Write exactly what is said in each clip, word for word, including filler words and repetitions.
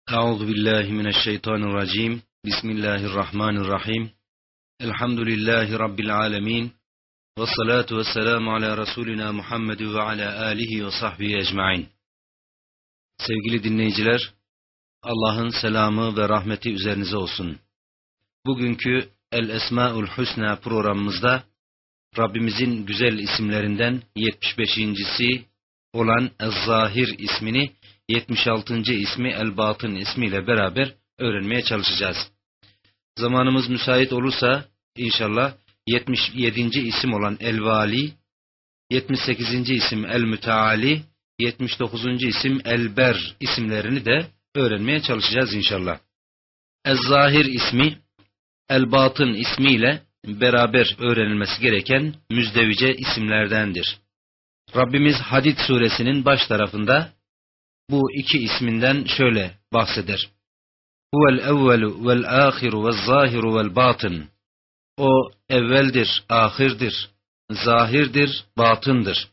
Euzu billahi mineşşeytanirracim. Bismillahirrahmanirrahim. Elhamdülillahi rabbil alamin. Ves salatu vesselamu ala rasulina Muhammed ve ala alihi ve sahbihi ecmaîn. Sevgili dinleyiciler, Allah'ın selamı ve rahmeti üzerinize olsun. Bugünkü El Esmaül Hüsna programımızda Rabbimizin güzel isimlerinden yetmiş beşincisi olan Ez-Zahir ismini, yetmiş altıncı ismi El-Batın ismiyle beraber öğrenmeye çalışacağız. Zamanımız müsait olursa inşallah yetmiş yedinci isim olan El-Vali, yetmiş sekizinci isim El-Müteali, yetmiş dokuzuncu isim El-Ber isimlerini de öğrenmeye çalışacağız inşallah. Ez-Zahir ismi El-Batın ismiyle beraber öğrenilmesi gereken müzdevice isimlerdendir. Rabbimiz Hadid suresinin baş tarafında bu iki isminden şöyle bahseder. Huvel evvelu vel ahiru vel zahiru vel batın. O evveldir, ahirdir, zahirdir, batındır.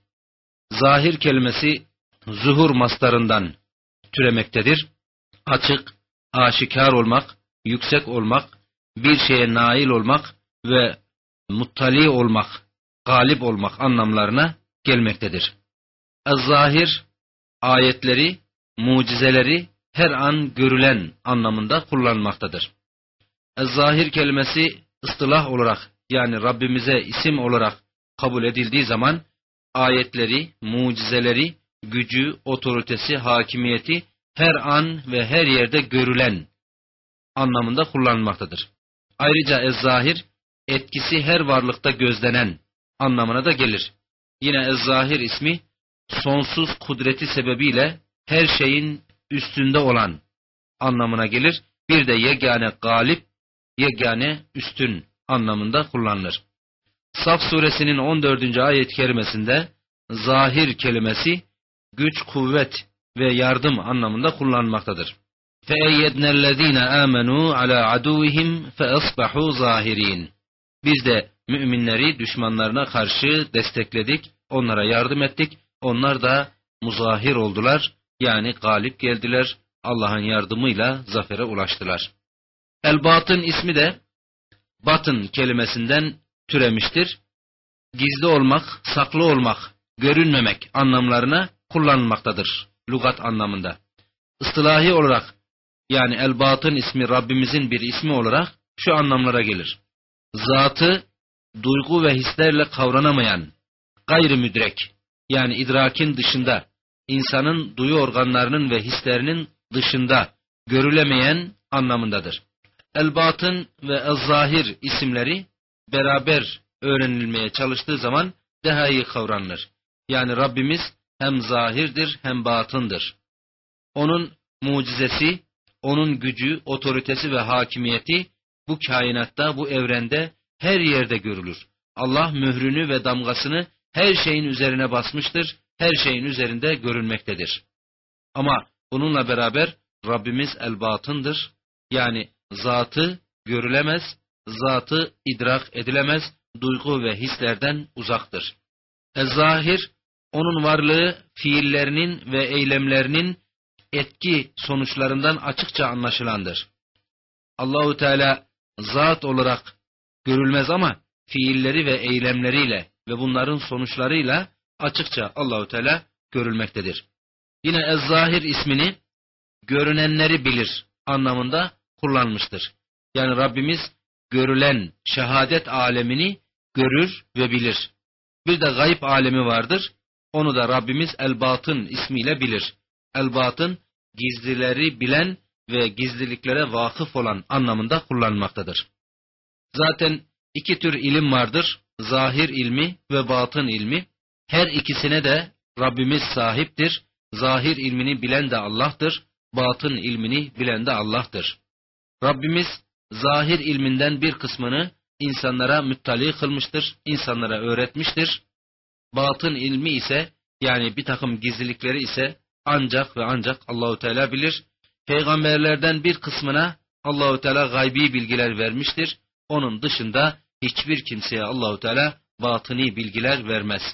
Zahir kelimesi zuhur mastarından türemektedir. Açık, aşikar olmak, yüksek olmak, bir şeye nail olmak ve muttali olmak, galip olmak anlamlarına gelmektedir. Ez-Zahir, ayetleri, mucizeleri her an görülen anlamında kullanılmaktadır. Ez-Zahir kelimesi ıstılah olarak, yani Rabbimize isim olarak kabul edildiği zaman ayetleri, mucizeleri, gücü, otoritesi, hakimiyeti her an ve her yerde görülen anlamında kullanılmaktadır. Ayrıca Ez-Zahir, etkisi her varlıkta gözlenen anlamına da gelir. Yine Ez-Zahir ismi sonsuz kudreti sebebiyle her şeyin üstünde olan anlamına gelir. Bir de yegane galip, yegane üstün anlamında kullanılır. Saf suresinin on dördüncü ayet-i kerimesinde zahir kelimesi güç, kuvvet ve yardım anlamında kullanılmaktadır. فَاَيَّدْنَا الَّذ۪ينَ آمَنُوا عَلَى عَدُوِهِمْ فَأَصْبَحُوا ظَاهِر۪ينَ. Biz de müminleri düşmanlarına karşı destekledik, onlara yardım ettik, onlar da muzahir oldular, yani galip geldiler, Allah'ın yardımıyla zafere ulaştılar. El-Batın ismi de batın kelimesinden türemiştir. Gizli olmak, saklı olmak, görünmemek anlamlarına kullanılmaktadır lügat anlamında. Istilahi olarak, yani El-Batın ismi Rabbimizin bir ismi olarak şu anlamlara gelir. Zatı duygu ve hislerle kavranamayan, gayrimüdrek, yani idrakin dışında, insanın duyu organlarının ve hislerinin dışında görülemeyen anlamındadır. El-Batın ve Ez-Zahir isimleri beraber öğrenilmeye çalıştığı zaman daha iyi kavranılır. Yani Rabbimiz hem zahirdir hem batındır. Onun mucizesi, onun gücü, otoritesi ve hakimiyeti bu kainatta, bu evrende her yerde görülür. Allah mührünü ve damgasını her şeyin üzerine basmıştır, her şeyin üzerinde görünmektedir. Ama bununla beraber Rabbimiz el-batındır, yani zatı görülemez, zatı idrak edilemez, duygu ve hislerden uzaktır. Ez-Zahir, onun varlığı fiillerinin ve eylemlerinin etki sonuçlarından açıkça anlaşılandır. Allahu Teala zat olarak görülmez ama fiilleri ve eylemleriyle ve bunların sonuçlarıyla açıkça Allahu Teala görülmektedir. Yine Ez-Zahir ismini görünenleri bilir anlamında kullanmıştır. Yani Rabbimiz görülen şehadet alemini görür ve bilir. Bir de gayb alemi vardır. Onu da Rabbimiz El-Batın ismiyle bilir. El-Batın gizlileri bilen ve gizliliklere vakıf olan anlamında kullanılmaktadır. Zaten iki tür ilim vardır. Zahir ilmi ve batın ilmi. Her ikisine de Rabbimiz sahiptir. Zahir ilmini bilen de Allah'tır. Batın ilmini bilen de Allah'tır. Rabbimiz zahir ilminden bir kısmını insanlara müttali kılmıştır. İnsanlara öğretmiştir. Batın ilmi ise, yani bir takım gizlilikleri ise ancak ve ancak Allahu Teala bilir. Peygamberlerden bir kısmına Allahu Teala gaybi bilgiler vermiştir. Onun dışında hiçbir kimseye Allahu Teala batıni bilgiler vermez.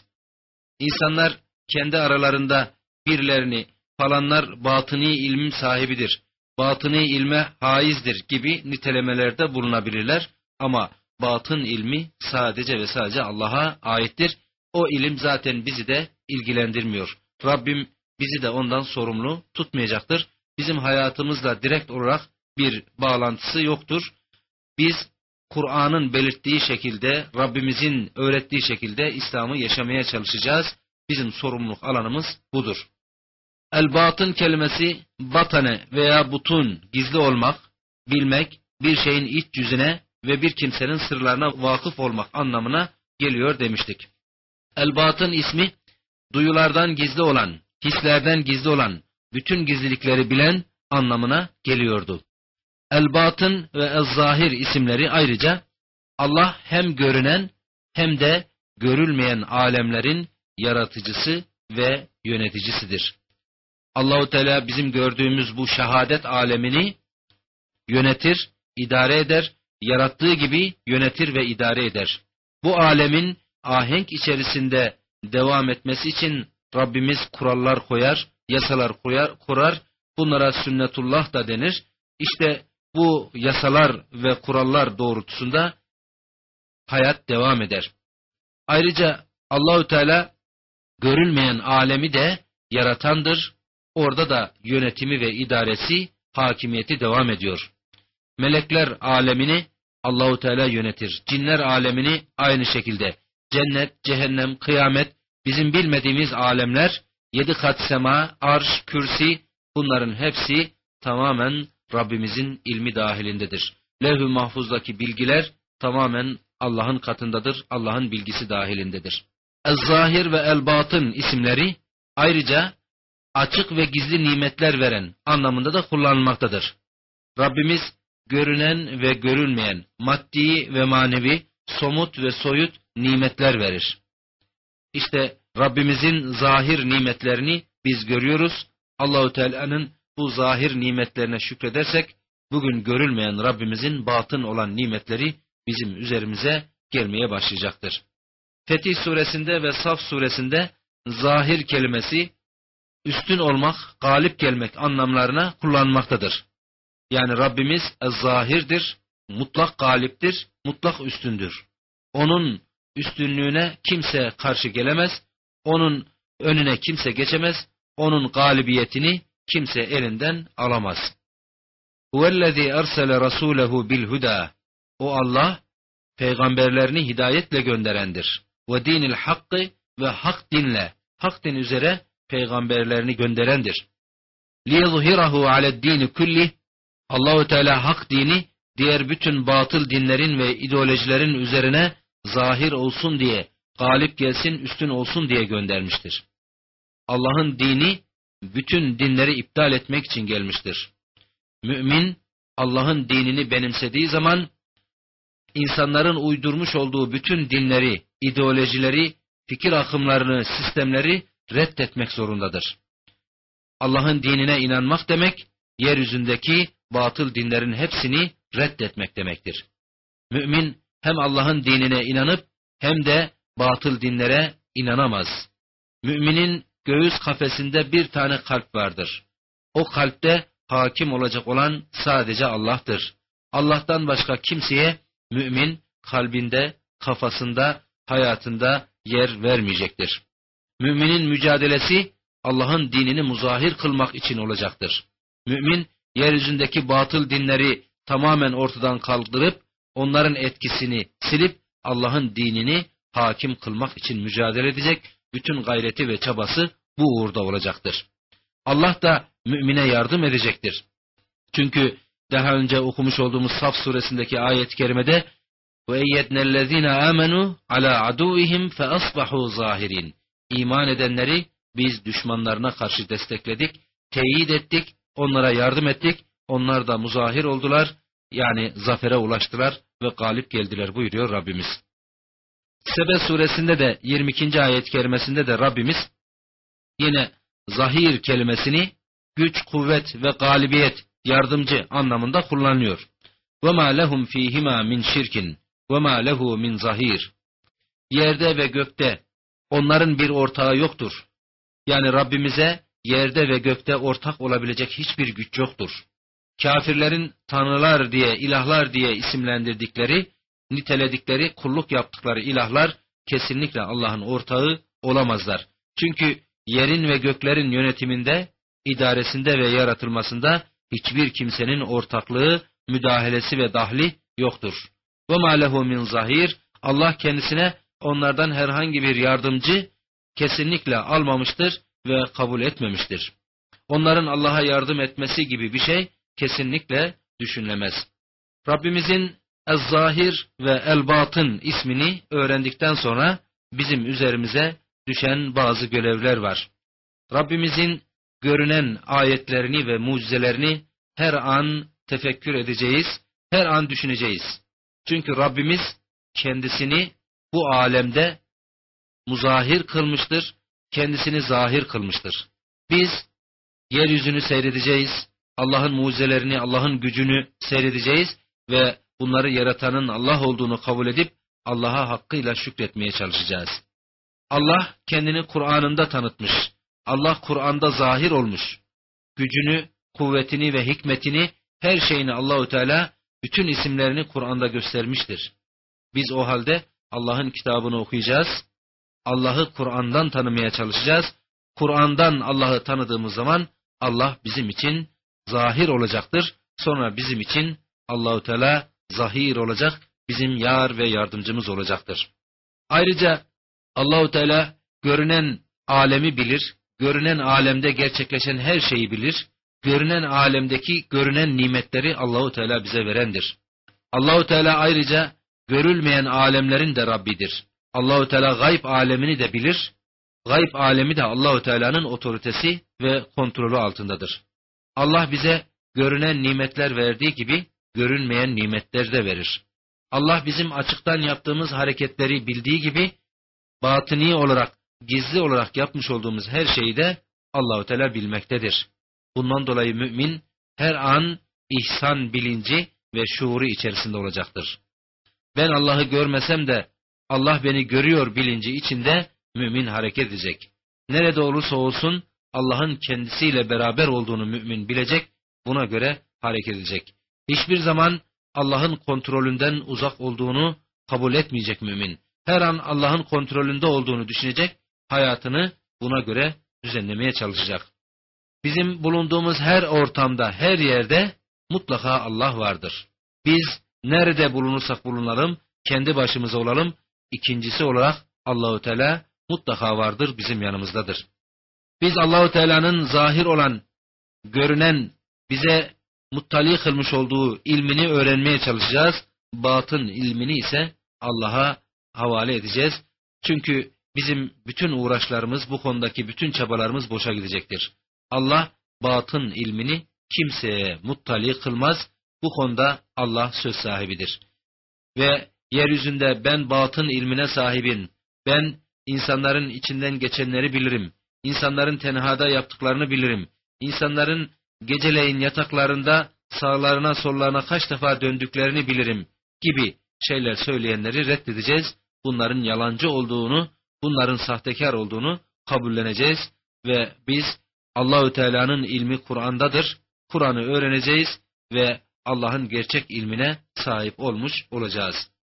İnsanlar kendi aralarında birilerini falanlar batıni ilmin sahibidir, batıni ilme haizdir gibi nitelemelerde bulunabilirler. Ama batın ilmi sadece ve sadece Allah'a aittir. O ilim zaten bizi de ilgilendirmiyor. Rabbim bizi de ondan sorumlu tutmayacaktır. Bizim hayatımızla direkt olarak bir bağlantısı yoktur. Biz Kur'an'ın belirttiği şekilde, Rabbimizin öğrettiği şekilde İslam'ı yaşamaya çalışacağız. Bizim sorumluluk alanımız budur. El-batın kelimesi batane veya butun, gizli olmak, bilmek, bir şeyin iç yüzüne ve bir kimsenin sırlarına vakıf olmak anlamına geliyor demiştik. El-batın ismi duyulardan gizli olan, hislerden gizli olan, bütün gizlilikleri bilen anlamına geliyordu. El-batın ve el-zahir isimleri ayrıca Allah hem görünen hem de görülmeyen alemlerin yaratıcısı ve yöneticisidir. Allahu Teala bizim gördüğümüz bu şehadet alemini yönetir, idare eder, yarattığı gibi yönetir ve idare eder. Bu alemin ahenk içerisinde devam etmesi için Rabbimiz kurallar koyar, yasalar koyar, kurar. Bunlara sünnetullah da denir. İşte bu yasalar ve kurallar doğrultusunda hayat devam eder. Ayrıca Allahu Teala görülmeyen alemi de yaratandır. Orada da yönetimi ve idaresi, hakimiyeti devam ediyor. Melekler alemini Allahu Teala yönetir. Cinler alemini aynı şekilde. Cennet, cehennem, kıyamet, bizim bilmediğimiz alemler, yedi kat sema, arş, kürsi, bunların hepsi tamamen Rabbimizin ilmi dahilindedir. Levh-i mahfuzdaki bilgiler tamamen Allah'ın katındadır, Allah'ın bilgisi dahilindedir. El-zahir ve el-batın isimleri ayrıca açık ve gizli nimetler veren anlamında da kullanılmaktadır. Rabbimiz görünen ve görülmeyen, maddi ve manevi, somut ve soyut nimetler verir. İşte Rabbimizin zahir nimetlerini biz görüyoruz. Allahu Teala'nın bu zahir nimetlerine şükredersek, bugün görülmeyen Rabbimizin batın olan nimetleri bizim üzerimize gelmeye başlayacaktır. Fetih suresinde ve Saf suresinde zahir kelimesi üstün olmak, galip gelmek anlamlarına kullanmaktadır. Yani Rabbimiz zahirdir, mutlak galiptir, mutlak üstündür. Onun üstünlüğüne kimse karşı gelemez, onun önüne kimse geçemez, onun galibiyetini kimse elinden alamaz. Huvellezî ersele rasûlehu bilhuda. O Allah, peygamberlerini hidayetle gönderendir. Ve dinil hakkı ve hak dinle, hak din üzere peygamberlerini gönderendir. Liyezhirahu ale'd-dini kulli. Allahu Teala hak dini diğer bütün batıl dinlerin ve ideolojilerin üzerine zahir olsun diye, galip gelsin, üstün olsun diye göndermiştir. Allah'ın dini bütün dinleri iptal etmek için gelmiştir. Mümin Allah'ın dinini benimsediği zaman insanların uydurmuş olduğu bütün dinleri, ideolojileri, fikir akımlarını, sistemleri reddetmek zorundadır. Allah'ın dinine inanmak demek, yeryüzündeki batıl dinlerin hepsini reddetmek demektir. Mümin hem Allah'ın dinine inanıp hem de batıl dinlere inanamaz. Müminin göğüs kafesinde bir tane kalp vardır. O kalpte hakim olacak olan sadece Allah'tır. Allah'tan başka kimseye mümin kalbinde, kafasında, hayatında yer vermeyecektir. Müminin mücadelesi Allah'ın dinini muzahir kılmak için olacaktır. Mümin yeryüzündeki batıl dinleri tamamen ortadan kaldırıp onların etkisini silip Allah'ın dinini hakim kılmak için mücadele edecek, bütün gayreti ve çabası bu uğurda olacaktır. Allah da mümine yardım edecektir. Çünkü daha önce okumuş olduğumuz Saf suresindeki ayet-i kerimede وَاَيَّدْنَا الَّذ۪ينَ آمَنُوا عَلَى عَدُوِّهِمْ فَأَصْبَحُوا ظَاهِرِينَ. İman edenleri biz düşmanlarına karşı destekledik, teyit ettik, onlara yardım ettik, onlar da muzahir oldular, yani zafere ulaştılar ve galip geldiler buyuruyor Rabbimiz. Sebe suresinde de yirmi ikinci ayet-i kerimesinde de Rabbimiz yine zahir kelimesini güç, kuvvet ve galibiyet, yardımcı anlamında kullanıyor. وَمَا لَهُمْ ف۪يهِمَا مِنْ شِرْكٍ وَمَا لَهُ مِنْ zahir. Yerde ve gökte onların bir ortağı yoktur. Yani Rabbimize yerde ve gökte ortak olabilecek hiçbir güç yoktur. kafirlerin tanrılar diye, ilahlar diye isimlendirdikleri, niteledikleri, kulluk yaptıkları ilahlar kesinlikle Allah'ın ortağı olamazlar. Çünkü yerin ve göklerin yönetiminde, idaresinde ve yaratılmasında hiçbir kimsenin ortaklığı, müdahalesi ve dahli yoktur. وَمَا لَهُ مِنْ zahir. Allah kendisine onlardan herhangi bir yardımcı kesinlikle almamıştır ve kabul etmemiştir. Onların Allah'a yardım etmesi gibi bir şey kesinlikle düşünülemez. Rabbimizin Ez-Zahir ve El-Batın ismini öğrendikten sonra bizim üzerimize düşen bazı görevler var. Rabbimizin görünen ayetlerini ve mucizelerini her an tefekkür edeceğiz, her an düşüneceğiz. Çünkü Rabbimiz kendisini bu alemde muzahir kılmıştır, kendisini zahir kılmıştır. Biz yeryüzünü seyredeceğiz, Allah'ın mucizelerini, Allah'ın gücünü seyredeceğiz ve bunları yaratanın Allah olduğunu kabul edip Allah'a hakkıyla şükretmeye çalışacağız. Allah kendini Kur'an'ında tanıtmış. Allah Kur'an'da zahir olmuş. Gücünü, kuvvetini ve hikmetini, her şeyini Allahu Teala bütün isimlerini Kur'an'da göstermiştir. Biz o halde Allah'ın kitabını okuyacağız. Allah'ı Kur'an'dan tanımaya çalışacağız. Kur'an'dan Allah'ı tanıdığımız zaman Allah bizim için zahir olacaktır. Sonra bizim için Allahu Teala zahir olacak, bizim yar ve yardımcımız olacaktır. Ayrıca Allahu Teala görünen alemi bilir, görünen alemde gerçekleşen her şeyi bilir. Görünen alemdeki görünen nimetleri Allahu Teala bize verendir. Allahu Teala ayrıca görülmeyen alemlerin de Rabbidir. Allahu Teala gayb alemini de bilir. Gayb alemi de Allahu Teala'nın otoritesi ve kontrolü altındadır. Allah bize görünen nimetler verdiği gibi görünmeyen nimetler de verir. Allah bizim açıktan yaptığımız hareketleri bildiği gibi batıni olarak, gizli olarak yapmış olduğumuz her şeyi de Allahu Teala bilmektedir. Bundan dolayı mümin her an ihsan bilinci ve şuuru içerisinde olacaktır. Ben Allah'ı görmesem de Allah beni görüyor bilinci içinde mümin hareket edecek. Nerede olursa olsun Allah'ın kendisiyle beraber olduğunu mümin bilecek, buna göre hareket edecek. Hiçbir zaman Allah'ın kontrolünden uzak olduğunu kabul etmeyecek mümin. Her an Allah'ın kontrolünde olduğunu düşünecek, hayatını buna göre düzenlemeye çalışacak. Bizim bulunduğumuz her ortamda, her yerde mutlaka Allah vardır. Biz nerede bulunursak bulunalım, kendi başımıza olalım, ikincisi olarak Allahu Teala mutlaka vardır, bizim yanımızdadır. Biz Allahu Teala'nın zahir olan, görünen, bize muttali kılmış olduğu ilmini öğrenmeye çalışacağız. Batın ilmini ise Allah'a havale edeceğiz. Çünkü bizim bütün uğraşlarımız, bu konudaki bütün çabalarımız boşa gidecektir. Allah batın ilmini kimseye muttali kılmaz. Bu konuda Allah söz sahibidir. Ve yeryüzünde ben batın ilmine sahibim. Ben insanların içinden geçenleri bilirim. İnsanların tenhada yaptıklarını bilirim. İnsanların geceleyin yataklarında sağlarına sollarına kaç defa döndüklerini bilirim gibi şeyler söyleyenleri reddedeceğiz. Bunların yalancı olduğunu, bunların sahtekar olduğunu kabulleneceğiz ve biz Allahü Teala'nın ilmi Kur'an'dadır. Kur'an'ı öğreneceğiz ve Allah'ın gerçek ilmine sahip olmuş olacağız.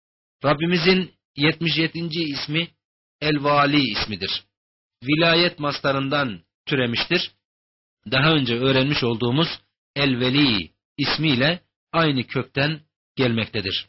Rabbimizin yetmiş yedinci ismi El-Vali ismidir. Vilayet mastarından türemiştir. Daha önce öğrenmiş olduğumuz El-Veli ismiyle aynı kökten gelmektedir.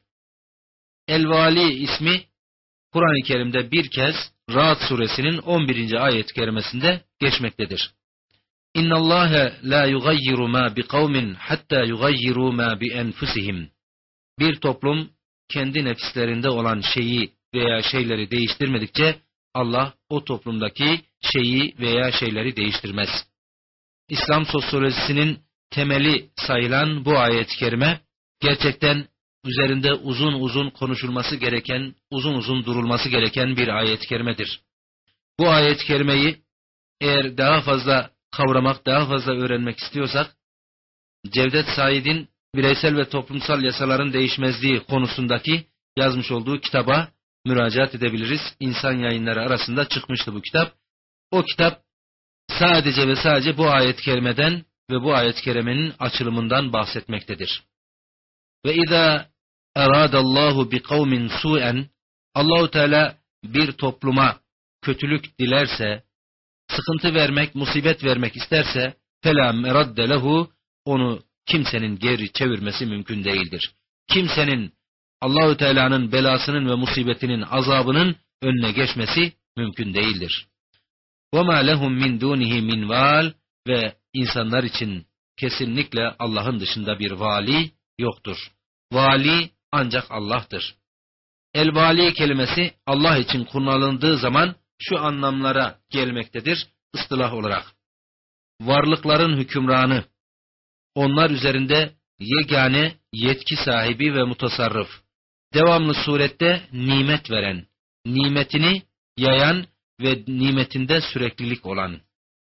El-Vali ismi Kur'an-ı Kerim'de bir kez Ra'd suresinin on birinci ayet-i kerimesinde geçmektedir. İnna Allaha la yugayyiru ma biqaumin hatta yugayyiru ma bi enfusihim. Bir toplum kendi nefislerinde olan şeyi veya şeyleri değiştirmedikçe Allah o toplumdaki şeyi veya şeyleri değiştirmez. İslam sosyolojisinin temeli sayılan bu ayet-i kerime gerçekten üzerinde uzun uzun konuşulması gereken, uzun uzun durulması gereken bir ayet-i kerimedir. Bu ayet-i kerimeyi eğer daha fazla kavramak, daha fazla öğrenmek istiyorsak, Cevdet Said'in bireysel ve toplumsal yasaların değişmezliği konusundaki yazmış olduğu kitaba müracaat edebiliriz. İnsan Yayınları arasında çıkmıştı bu kitap. O kitap sadece ve sadece bu ayet-i kerimeden ve bu ayet-i kerimenin açılımından bahsetmektedir. Ve izâ eradallahu bi kavmin su'en, Allahu Teala bir topluma kötülük dilerse, sıkıntı vermek, musibet vermek isterse, felâ meradde lehu, onu kimsenin geri çevirmesi mümkün değildir. Kimsenin Allahu Teala'nın belasının ve musibetinin, azabının önüne geçmesi mümkün değildir. وَمَا لَهُمْ مِنْ دُونِهِ مِنْ وَالٍ, ve insanlar için kesinlikle Allah'ın dışında bir vali yoktur. Vali ancak Allah'tır. El-vali kelimesi Allah için kullanıldığı zaman şu anlamlara gelmektedir ıstılah olarak. Varlıkların hükümranı, onlar üzerinde yegane yetki sahibi ve mutasarrıf, devamlı surette nimet veren, nimetini yayan ve nimetinde süreklilik olan.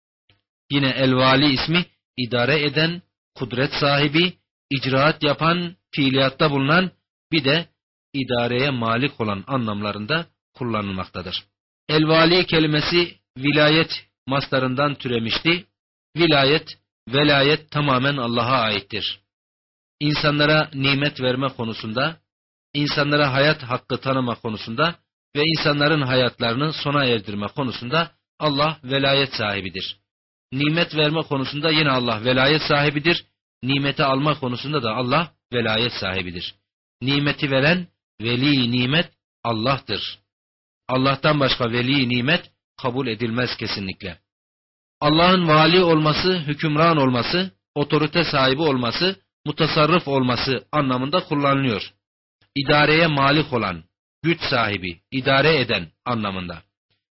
Yine el-vali ismi idare eden, kudret sahibi, icraat yapan, fiiliyatta bulunan, bir de idareye malik olan anlamlarında kullanılmaktadır. El-vali kelimesi vilayet mastarından türemişti. Vilayet, velayet tamamen Allah'a aittir. İnsanlara nimet verme konusunda, insanlara hayat hakkı tanıma konusunda ve insanların hayatlarını sona erdirme konusunda Allah velayet sahibidir. Nimet verme konusunda yine Allah velayet sahibidir. Nimeti alma konusunda da Allah velayet sahibidir. Nimeti veren veli nimet Allah'tır. Allah'tan başka veli nimet kabul edilmez kesinlikle. Allah'ın vali olması, hükümran olması, otorite sahibi olması, mutasarrıf olması anlamında kullanılıyor. İdareye malik olan, güç sahibi, idare eden anlamında.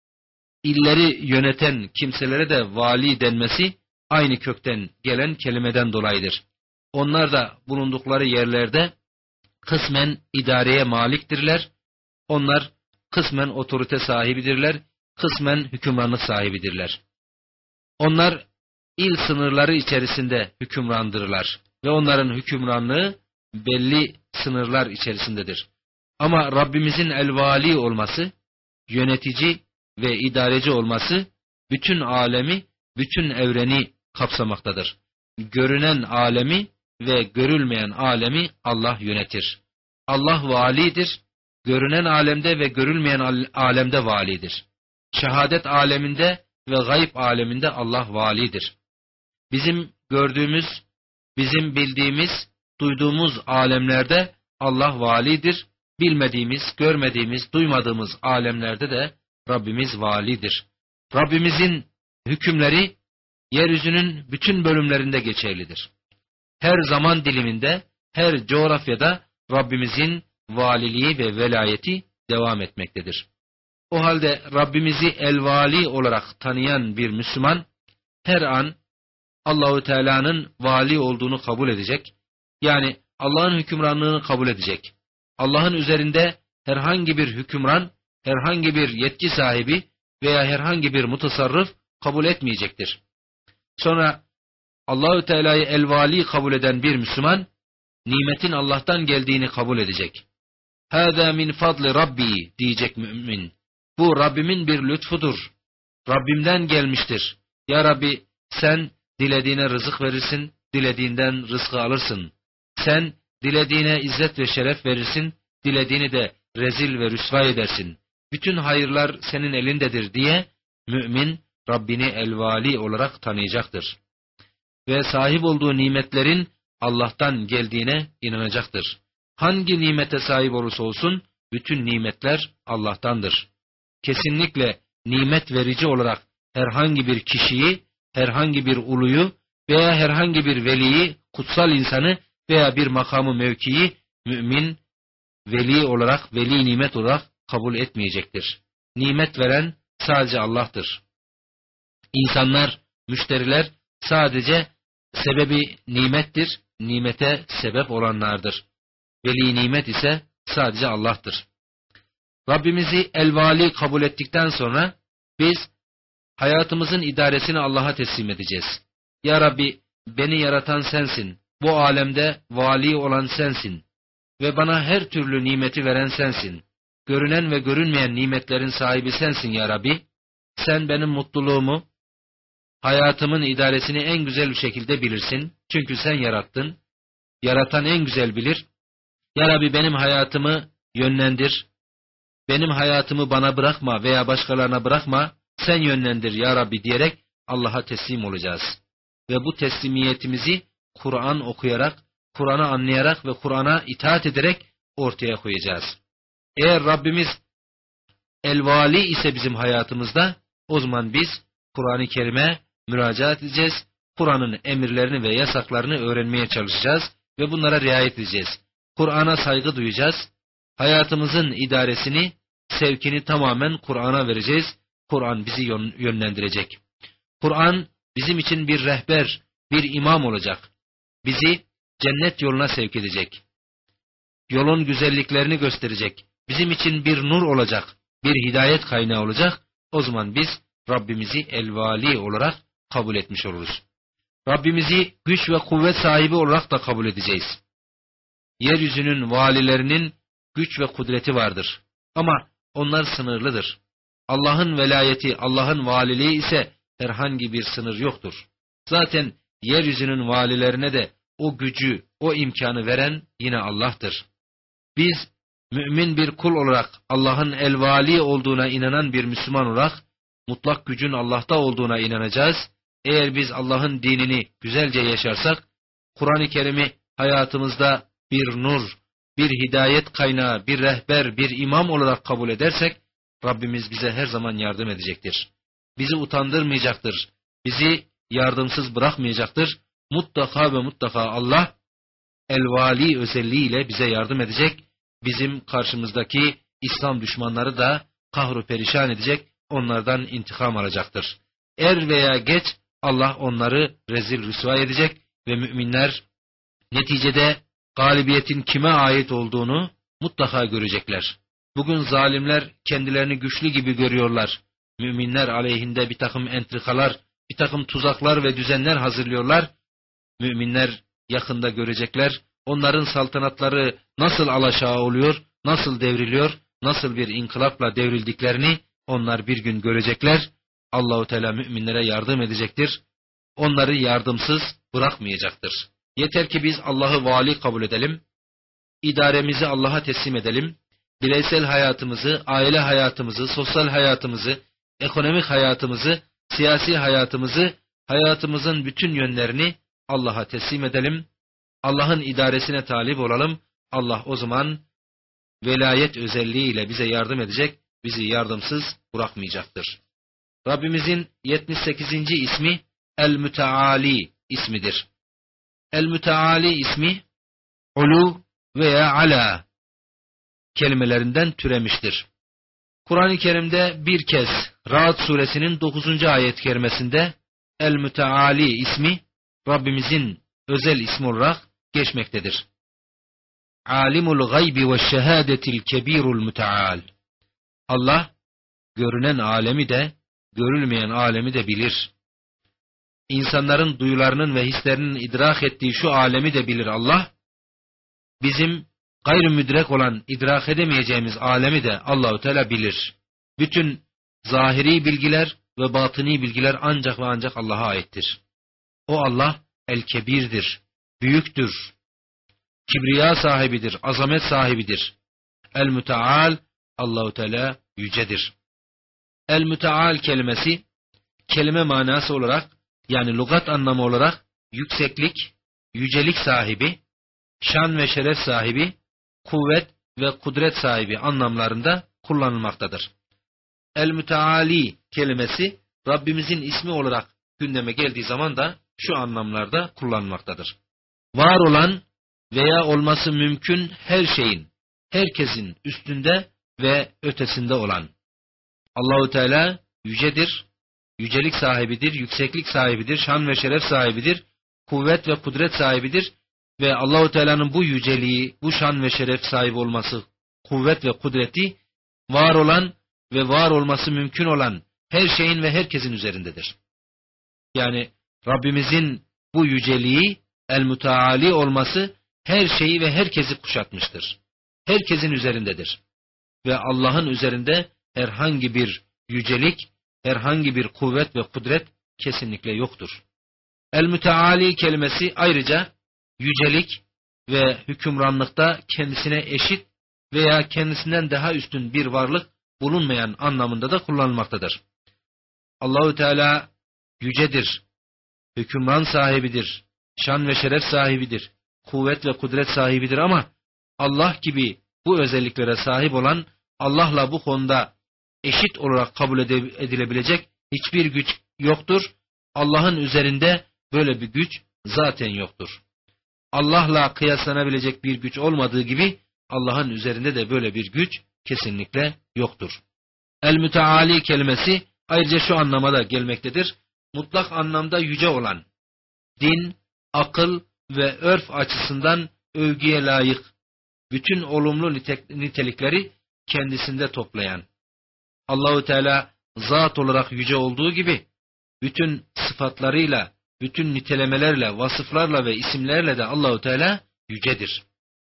İlleri yöneten kimselere de vali denmesi aynı kökten gelen kelimeden dolayıdır. Onlar da bulundukları yerlerde kısmen idareye maliktirler. Onlar kısmen otorite sahibidirler, kısmen hükümranlık sahibidirler. Onlar il sınırları içerisinde hükümrandırırlar ve onların hükümranlığı belli sınırlar içerisindedir. Ama Rabbimizin el-vali olması, yönetici ve idareci olması bütün alemi, bütün evreni kapsamaktadır. Görünen alemi ve görülmeyen alemi Allah yönetir. Allah validir, görünen alemde ve görülmeyen alemde validir. Şehadet aleminde ve gayb aleminde Allah validir. Bizim gördüğümüz, bizim bildiğimiz, duyduğumuz alemlerde Allah validir. Bilmediğimiz, görmediğimiz, duymadığımız alemlerde de Rabbimiz validir. Rabbimizin hükümleri yeryüzünün bütün bölümlerinde geçerlidir. Her zaman diliminde, her coğrafyada Rabbimizin valiliği ve velayeti devam etmektedir. O halde Rabbimizi el-vali olarak tanıyan bir Müslüman her an Allahu Teala'nın vali olduğunu kabul edecek. Yani Allah'ın hükümranlığını kabul edecek. Allah'ın üzerinde herhangi bir hükümran, herhangi bir yetki sahibi veya herhangi bir mutasarrıf kabul etmeyecektir. Sonra Allahü Teala'yı el-vali kabul eden bir Müslüman nimetin Allah'tan geldiğini kabul edecek. Hâzâ min fadli Rabbi diyecek mümin. Bu Rabbimin bir lütfudur. Rabbimden gelmiştir. Ya Rabbi sen dilediğine rızık verirsin, dilediğinden rızkı alırsın. Sen dilediğine izzet ve şeref verirsin, dilediğini de rezil ve rüsva edersin. Bütün hayırlar senin elindedir diye mümin Rabbini el-vali olarak tanıyacaktır. Ve sahip olduğu nimetlerin Allah'tan geldiğine inanacaktır. Hangi nimete sahip olursa olsun bütün nimetler Allah'tandır. Kesinlikle nimet verici olarak herhangi bir kişiyi, herhangi bir uluyu veya herhangi bir veliyi, kutsal insanı veya bir makamı mevkiyi mümin veli olarak, veli nimet olarak kabul etmeyecektir. Nimet veren sadece Allah'tır. İnsanlar, müşteriler sadece sebebi nimettir, nimete sebep olanlardır. Veli nimet ise sadece Allah'tır. Rabbimizi el-vali kabul ettikten sonra biz hayatımızın idaresini Allah'a teslim edeceğiz. Ya Rabbi beni yaratan sensin, bu alemde vali olan sensin ve bana her türlü nimeti veren sensin. Görünen ve görünmeyen nimetlerin sahibi sensin ya Rabbi. Sen benim mutluluğumu, hayatımın idaresini en güzel bir şekilde bilirsin. Çünkü sen yarattın. Yaratan en güzel bilir. Ya Rabbi benim hayatımı yönlendir. Benim hayatımı bana bırakma veya başkalarına bırakma. Sen yönlendir ya Rabbi diyerek Allah'a teslim olacağız. Ve bu teslimiyetimizi Kur'an okuyarak, Kur'an'ı anlayarak ve Kur'an'a itaat ederek ortaya koyacağız. Eğer Rabbimiz el-vali ise bizim hayatımızda, o zaman biz Kur'an-ı Kerim'e müracaat edeceğiz. Kur'an'ın emirlerini ve yasaklarını öğrenmeye çalışacağız ve bunlara riayet edeceğiz. Kur'an'a saygı duyacağız. Hayatımızın idaresini, sevkini tamamen Kur'an'a vereceğiz. Kur'an bizi yönlendirecek. Kur'an bizim için bir rehber, bir imam olacak. Bizi cennet yoluna sevk edecek. Yolun güzelliklerini gösterecek. Bizim için bir nur olacak, bir hidayet kaynağı olacak. O zaman biz Rabbimizi el-vali olarak kabul etmiş oluruz. Rabbimizi güç ve kuvvet sahibi olarak da kabul edeceğiz. Yeryüzünün valilerinin güç ve kudreti vardır. Ama onlar sınırlıdır. Allah'ın velayeti, Allah'ın valiliği ise herhangi bir sınır yoktur. Zaten yeryüzünün valilerine de o gücü, o imkanı veren yine Allah'tır. Biz mümin bir kul olarak Allah'ın el-vali olduğuna inanan bir Müslüman olarak mutlak gücün Allah'ta olduğuna inanacağız. Eğer biz Allah'ın dinini güzelce yaşarsak, Kur'an-ı Kerim'i hayatımızda bir nur, bir hidayet kaynağı, bir rehber, bir imam olarak kabul edersek, Rabbimiz bize her zaman yardım edecektir. Bizi utandırmayacaktır. Bizi yardımsız bırakmayacaktır. Mutlaka ve mutlaka Allah el-vali özelliğiyle bize yardım edecek. Bizim karşımızdaki İslam düşmanları da kahru perişan edecek. Onlardan intikam alacaktır. Er veya geç Allah onları rezil rüsva edecek ve müminler neticede galibiyetin kime ait olduğunu mutlaka görecekler. Bugün zalimler kendilerini güçlü gibi görüyorlar. Müminler aleyhinde bir takım entrikalar, bir takım tuzaklar ve düzenler hazırlıyorlar. Müminler yakında görecekler. Onların saltanatları nasıl alaşağı oluyor, nasıl devriliyor, nasıl bir inkılapla devrildiklerini onlar bir gün görecekler. Allahu Teala müminlere yardım edecektir. Onları yardımsız bırakmayacaktır. Yeter ki biz Allah'ı vali kabul edelim. İdaremizi Allah'a teslim edelim. Bireysel hayatımızı, aile hayatımızı, sosyal hayatımızı, ekonomik hayatımızı, siyasi hayatımızı, hayatımızın bütün yönlerini Allah'a teslim edelim. Allah'ın idaresine talip olalım. Allah o zaman velayet özelliğiyle bize yardım edecek, bizi yardımsız bırakmayacaktır. Rabbimizin yetmiş sekizinci ismi El-Müteali ismidir. El-Müteali ismi ulu veya ala kelimelerinden türemiştir. Kur'an-ı Kerim'de bir kez Ra'd suresinin dokuzuncu ayet-i kerimesinde El-Müteali ismi Rabbimizin özel ismi olarak geçmektedir. Alimul gaybi ve şehadetil kebirul müteal. Allah görünen alemi de görülmeyen alemi de bilir. İnsanların duyularının ve hislerinin idrak ettiği şu alemi de bilir Allah. Bizim gayrı-müdrek olan idrak edemeyeceğimiz alemi de Allahu Teala bilir. Bütün zahiri bilgiler ve batıni bilgiler ancak ve ancak Allah'a aittir. O Allah el-kebirdir, büyüktür, kibriya sahibidir, azamet sahibidir. El-müteal, Allahu Teala yücedir. El-müteal kelimesi kelime manası olarak, yani lügat anlamı olarak yükseklik, yücelik sahibi, şan ve şeref sahibi, kuvvet ve kudret sahibi anlamlarında kullanılmaktadır. El-müteali kelimesi Rabbimizin ismi olarak gündeme geldiği zaman da şu anlamlarda kullanılmaktadır. Var olan veya olması mümkün her şeyin, herkesin üstünde ve ötesinde olan. Allahu Teala yücedir, yücelik sahibidir, yükseklik sahibidir, şan ve şeref sahibidir, kuvvet ve kudret sahibidir ve Allahu Teala'nın bu yüceliği, bu şan ve şeref sahibi olması, kuvvet ve kudreti var olan ve var olması mümkün olan her şeyin ve herkesin üzerindedir. Yani Rabbimizin bu yüceliği, el-müteali olması her şeyi ve herkesi kuşatmıştır. Herkesin üzerindedir. Ve Allah'ın üzerinde herhangi bir yücelik, herhangi bir kuvvet ve kudret kesinlikle yoktur. El-Müteali kelimesi ayrıca yücelik ve hükümranlıkta kendisine eşit veya kendisinden daha üstün bir varlık bulunmayan anlamında da kullanılmaktadır. Allahu Teala yücedir, hükümran sahibidir, şan ve şeref sahibidir, kuvvet ve kudret sahibidir ama Allah gibi bu özelliklere sahip olan, Allah'la bu konuda eşit olarak kabul edilebilecek hiçbir güç yoktur. Allah'ın üzerinde böyle bir güç zaten yoktur. Allah'la kıyaslanabilecek bir güç olmadığı gibi Allah'ın üzerinde de böyle bir güç kesinlikle yoktur. El-Müteali kelimesi ayrıca şu anlamada gelmektedir. Mutlak anlamda yüce olan, din, akıl ve örf açısından övgüye layık, bütün olumlu nitelikleri kendisinde toplayan. Allahu Teala zat olarak yüce olduğu gibi bütün sıfatlarıyla, bütün nitelemelerle, vasıflarla ve isimlerle de Allahu Teala yücedir.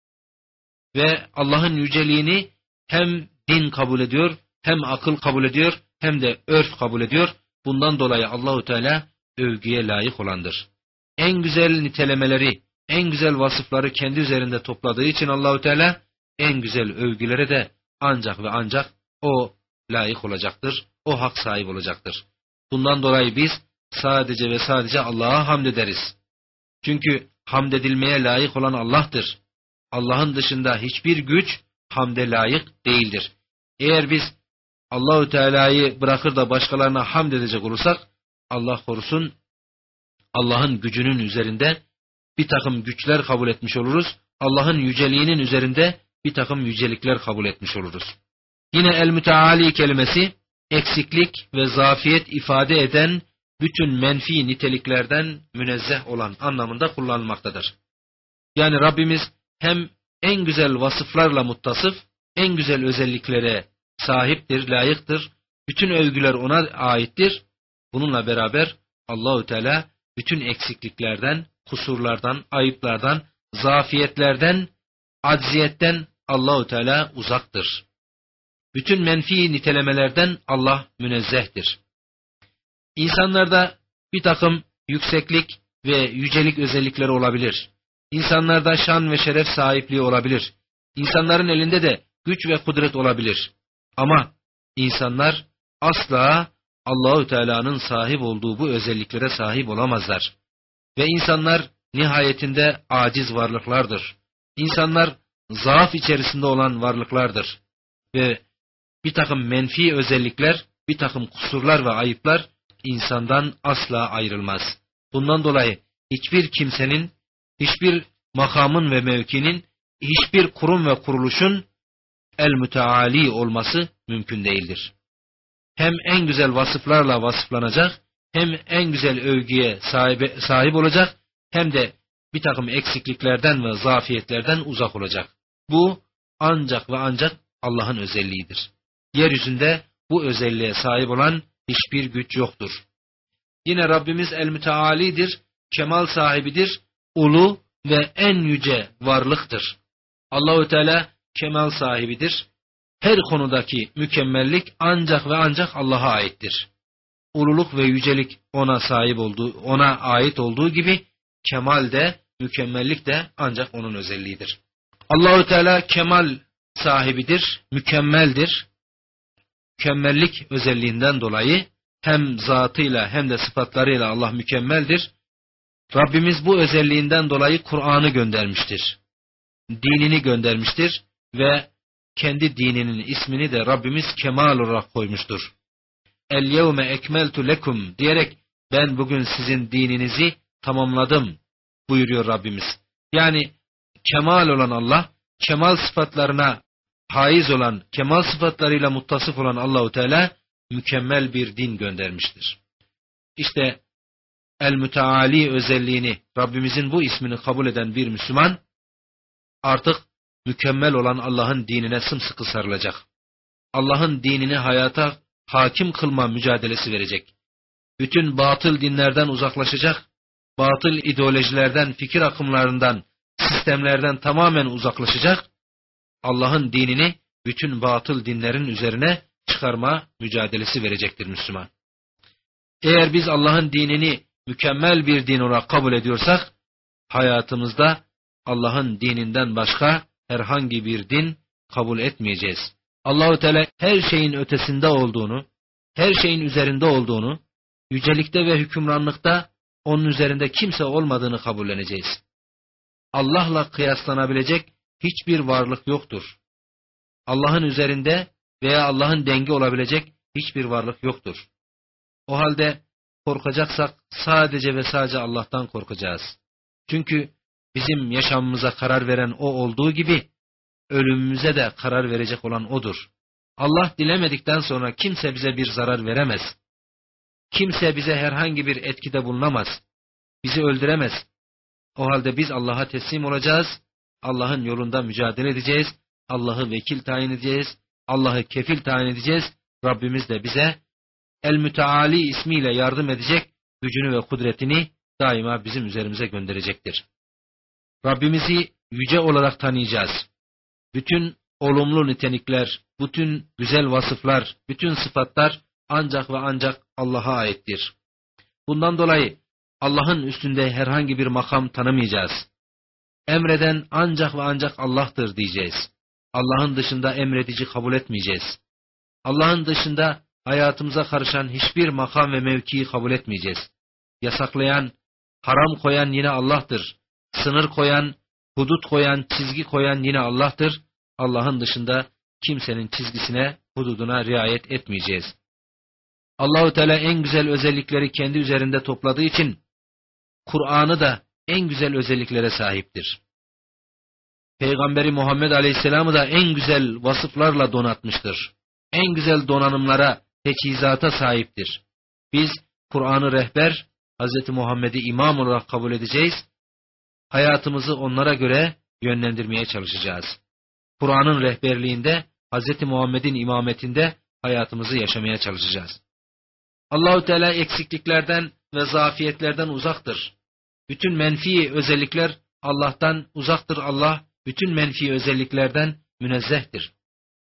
Ve Allah'ın yüceliğini hem din kabul ediyor, hem akıl kabul ediyor, hem de örf kabul ediyor. Bundan dolayı Allahu Teala övgüye layık olandır. En güzel nitelemeleri, en güzel vasıfları kendi üzerinde topladığı için Allahu Teala en güzel övgülere de ancak ve ancak o layık olacaktır, o hak sahibi olacaktır. Bundan dolayı biz sadece ve sadece Allah'a hamd ederiz. Çünkü hamd edilmeye layık olan Allah'tır. Allah'ın dışında hiçbir güç hamde layık değildir. Eğer biz Allahu Teala'yı bırakır da başkalarına hamd edecek olursak, Allah korusun, Allah'ın gücünün üzerinde bir takım güçler kabul etmiş oluruz. Allah'ın yüceliğinin üzerinde bir takım yücelikler kabul etmiş oluruz. Yine el-müteali kelimesi eksiklik ve zafiyet ifade eden bütün menfi niteliklerden münezzeh olan anlamında kullanılmaktadır. Yani Rabbimiz hem en güzel vasıflarla muttasıf, en güzel özelliklere sahiptir, layıktır. Bütün övgüler ona aittir. Bununla beraber Allahu Teala bütün eksikliklerden, kusurlardan, ayıplardan, zafiyetlerden, acziyetten Allahu Teala uzaktır. Bütün menfi nitelemelerden Allah münezzehtir. İnsanlarda bir takım yükseklik ve yücelik özellikleri olabilir. İnsanlarda şan ve şeref sahipliği olabilir. İnsanların elinde de güç ve kudret olabilir. Ama insanlar asla Allahu Teala'nın sahip olduğu bu özelliklere sahip olamazlar. Ve insanlar nihayetinde aciz varlıklardır. İnsanlar zaaf içerisinde olan varlıklardır. Ve bir takım menfi özellikler, bir takım kusurlar ve ayıplar insandan asla ayrılmaz. Bundan dolayı hiçbir kimsenin, hiçbir makamın ve mevkinin, hiçbir kurum ve kuruluşun el-müteali olması mümkün değildir. Hem en güzel vasıflarla vasıflanacak, hem en güzel övgüye sahibi, sahip olacak, hem de bir takım eksikliklerden ve zafiyetlerden uzak olacak. Bu ancak ve ancak Allah'ın özelliğidir. Yeryüzünde bu özelliğe sahip olan hiçbir güç yoktur. Yine Rabbimiz el-mütealidir, kemal sahibidir, ulu ve en yüce varlıktır. Allahu Teala kemal sahibidir. Her konudaki mükemmellik ancak ve ancak Allah'a aittir. Ululuk ve yücelik ona sahip olduğu, ona ait olduğu gibi kemal de, mükemmellik de ancak onun özelliğidir. Allahu Teala kemal sahibidir, mükemmeldir. Mükemmellik özelliğinden dolayı hem zatıyla hem de sıfatlarıyla Allah mükemmeldir. Rabbimiz bu özelliğinden dolayı Kur'an'ı göndermiştir. Dinini göndermiştir ve kendi dininin ismini de Rabbimiz kemal olarak koymuştur. El yevme ekmeltu lekum diyerek ben bugün sizin dininizi tamamladım buyuruyor Rabbimiz. Yani kemal olan Allah, kemal sıfatlarına haiz olan, kemal sıfatlarıyla muttasıf olan Allahu Teala mükemmel bir din göndermiştir. İşte el-müteali özelliğini, Rabbimizin bu ismini kabul eden bir Müslüman artık mükemmel olan Allah'ın dinine sımsıkı sarılacak. Allah'ın dinini hayata hakim kılma mücadelesi verecek. Bütün batıl dinlerden uzaklaşacak, batıl ideolojilerden, fikir akımlarından, sistemlerden tamamen uzaklaşacak. Allah'ın dinini bütün batıl dinlerin üzerine çıkarma mücadelesi verecektir Müslüman. Eğer biz Allah'ın dinini mükemmel bir din olarak kabul ediyorsak, hayatımızda Allah'ın dininden başka herhangi bir din kabul etmeyeceğiz. Allah-u Teala her şeyin ötesinde olduğunu, her şeyin üzerinde olduğunu, yücelikte ve hükümranlıkta onun üzerinde kimse olmadığını kabulleneceğiz. Allah'la kıyaslanabilecek hiçbir varlık yoktur. Allah'ın üzerinde veya Allah'ın dengi olabilecek hiçbir varlık yoktur. O halde korkacaksak sadece ve sadece Allah'tan korkacağız. Çünkü bizim yaşamımıza karar veren O olduğu gibi, ölümümüze de karar verecek olan O'dur. Allah dilemedikten sonra kimse bize bir zarar veremez. Kimse bize herhangi bir etkide bulunamaz. Bizi öldüremez. O halde biz Allah'a teslim olacağız. Allah'ın yolunda mücadele edeceğiz. Allah'ı vekil tayin edeceğiz. Allah'ı kefil tayin edeceğiz. Rabbimiz de bize El-Müteali ismiyle yardım edecek, gücünü ve kudretini daima bizim üzerimize gönderecektir. Rabbimizi yüce olarak tanıyacağız. Bütün olumlu nitelikler, bütün güzel vasıflar, bütün sıfatlar ancak ve ancak Allah'a aittir. Bundan dolayı Allah'ın üstünde herhangi bir makam tanımayacağız. Emreden ancak ve ancak Allah'tır diyeceğiz. Allah'ın dışında emredici kabul etmeyeceğiz. Allah'ın dışında hayatımıza karışan hiçbir makam ve mevkiyi kabul etmeyeceğiz. Yasaklayan, haram koyan yine Allah'tır. Sınır koyan, hudut koyan, çizgi koyan yine Allah'tır. Allah'ın dışında kimsenin çizgisine, hududuna riayet etmeyeceğiz. Allah-u Teala en güzel özellikleri kendi üzerinde topladığı için Kur'an'ı da en güzel özelliklere sahiptir. Peygamberi Muhammed Aleyhisselam'ı da en güzel vasıflarla donatmıştır. En güzel donanımlara, teçhizata sahiptir. Biz Kur'an'ı rehber, Hazreti Muhammed'i imam olarak kabul edeceğiz. Hayatımızı onlara göre yönlendirmeye çalışacağız. Kur'an'ın rehberliğinde, Hazreti Muhammed'in imametinde hayatımızı yaşamaya çalışacağız. Allah-u Teala eksikliklerden ve zafiyetlerden uzaktır. Bütün menfi özellikler Allah'tan uzaktır. Allah bütün menfi özelliklerden münezzehtir.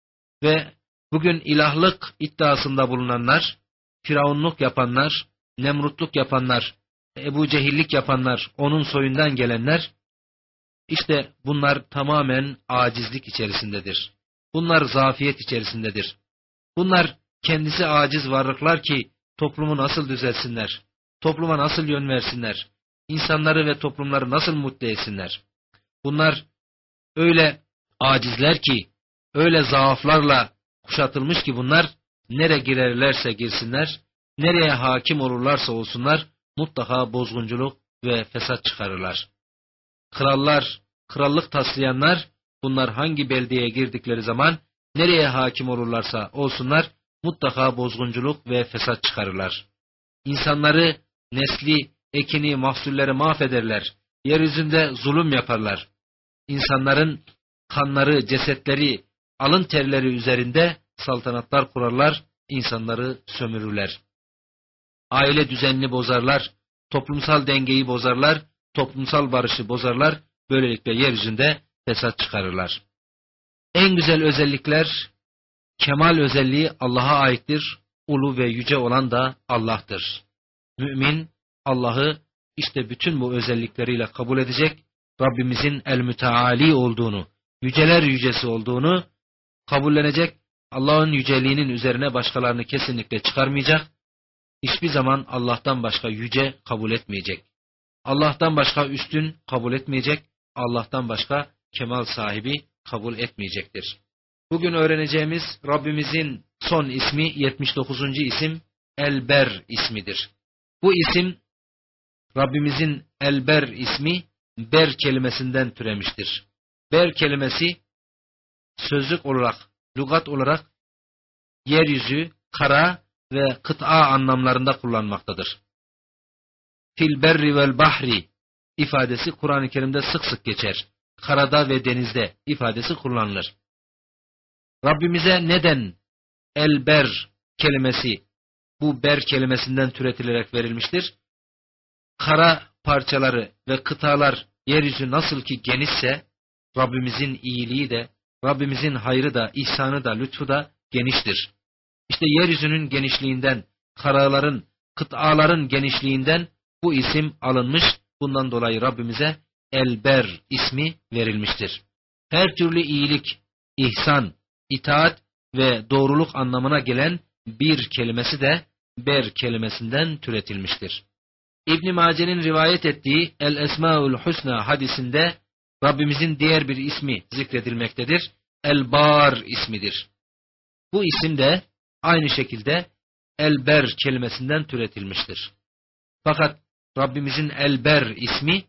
Ve bugün ilahlık iddiasında bulunanlar, firavunluk yapanlar, nemrutluk yapanlar, Ebu Cehillik yapanlar, onun soyundan gelenler, işte bunlar tamamen acizlik içerisindedir. Bunlar zafiyet içerisindedir. Bunlar kendisi aciz varlıklar ki toplumu nasıl düzelsinler, topluma nasıl yön versinler, insanları ve toplumları nasıl mutlu etsinler. Bunlar öyle acizler ki, öyle zaaflarla kuşatılmış ki bunlar nereye girerlerse girsinler, nereye hakim olurlarsa olsunlar, mutlaka bozgunculuk ve fesat çıkarırlar. Krallar, krallık taslayanlar, bunlar hangi beldeye girdikleri zaman, nereye hakim olurlarsa olsunlar, mutlaka bozgunculuk ve fesat çıkarırlar. İnsanları, nesli, ekini, mahsulleri mahvederler. Yeryüzünde zulüm yaparlar. İnsanların kanları, cesetleri, alın terleri üzerinde saltanatlar kurarlar, insanları sömürürler. Aile düzenini bozarlar, toplumsal dengeyi bozarlar, toplumsal barışı bozarlar, böylelikle yeryüzünde fesat çıkarırlar. En güzel özellikler, kemal özelliği Allah'a aittir, ulu ve yüce olan da Allah'tır. Mümin, Allah'ı işte bütün bu özellikleriyle kabul edecek, Rabbimizin el-müteali olduğunu, yüceler yücesi olduğunu kabullenecek, Allah'ın yüceliğinin üzerine başkalarını kesinlikle çıkarmayacak, hiçbir zaman Allah'tan başka yüce kabul etmeyecek. Allah'tan başka üstün kabul etmeyecek, Allah'tan başka kemal sahibi kabul etmeyecektir. Bugün öğreneceğimiz Rabbimizin son ismi, yetmiş dokuzuncu isim El-Ber ismidir. Bu isim, Rabbimizin El-Ber ismi, ber kelimesinden türemiştir. Ber kelimesi, sözlük olarak, lügat olarak, yeryüzü, kara ve kıta anlamlarında kullanmaktadır. Fil berri vel bahri ifadesi Kur'an-ı Kerim'de sık sık geçer. Karada ve denizde ifadesi kullanılır. Rabbimize neden el-ber kelimesi bu ber kelimesinden türetilerek verilmiştir? Kara parçaları ve kıtalar, yeryüzü nasıl ki genişse, Rabbimizin iyiliği de, Rabbimizin hayrı da, ihsanı da, lütfu da geniştir. İşte yeryüzünün genişliğinden, karaların, kıtaların genişliğinden bu isim alınmış. Bundan dolayı Rabbimize El-Ber ismi verilmiştir. Her türlü iyilik, ihsan, itaat ve doğruluk anlamına gelen bir kelimesi de ber kelimesinden türetilmiştir. İbn Mace'nin rivayet ettiği El-Esmaül Husna hadisinde Rabbimizin diğer bir ismi zikredilmektedir. El-Bar ismidir. Bu isim de aynı şekilde El-Ber kelimesinden türetilmiştir. Fakat Rabbimizin El-Ber ismi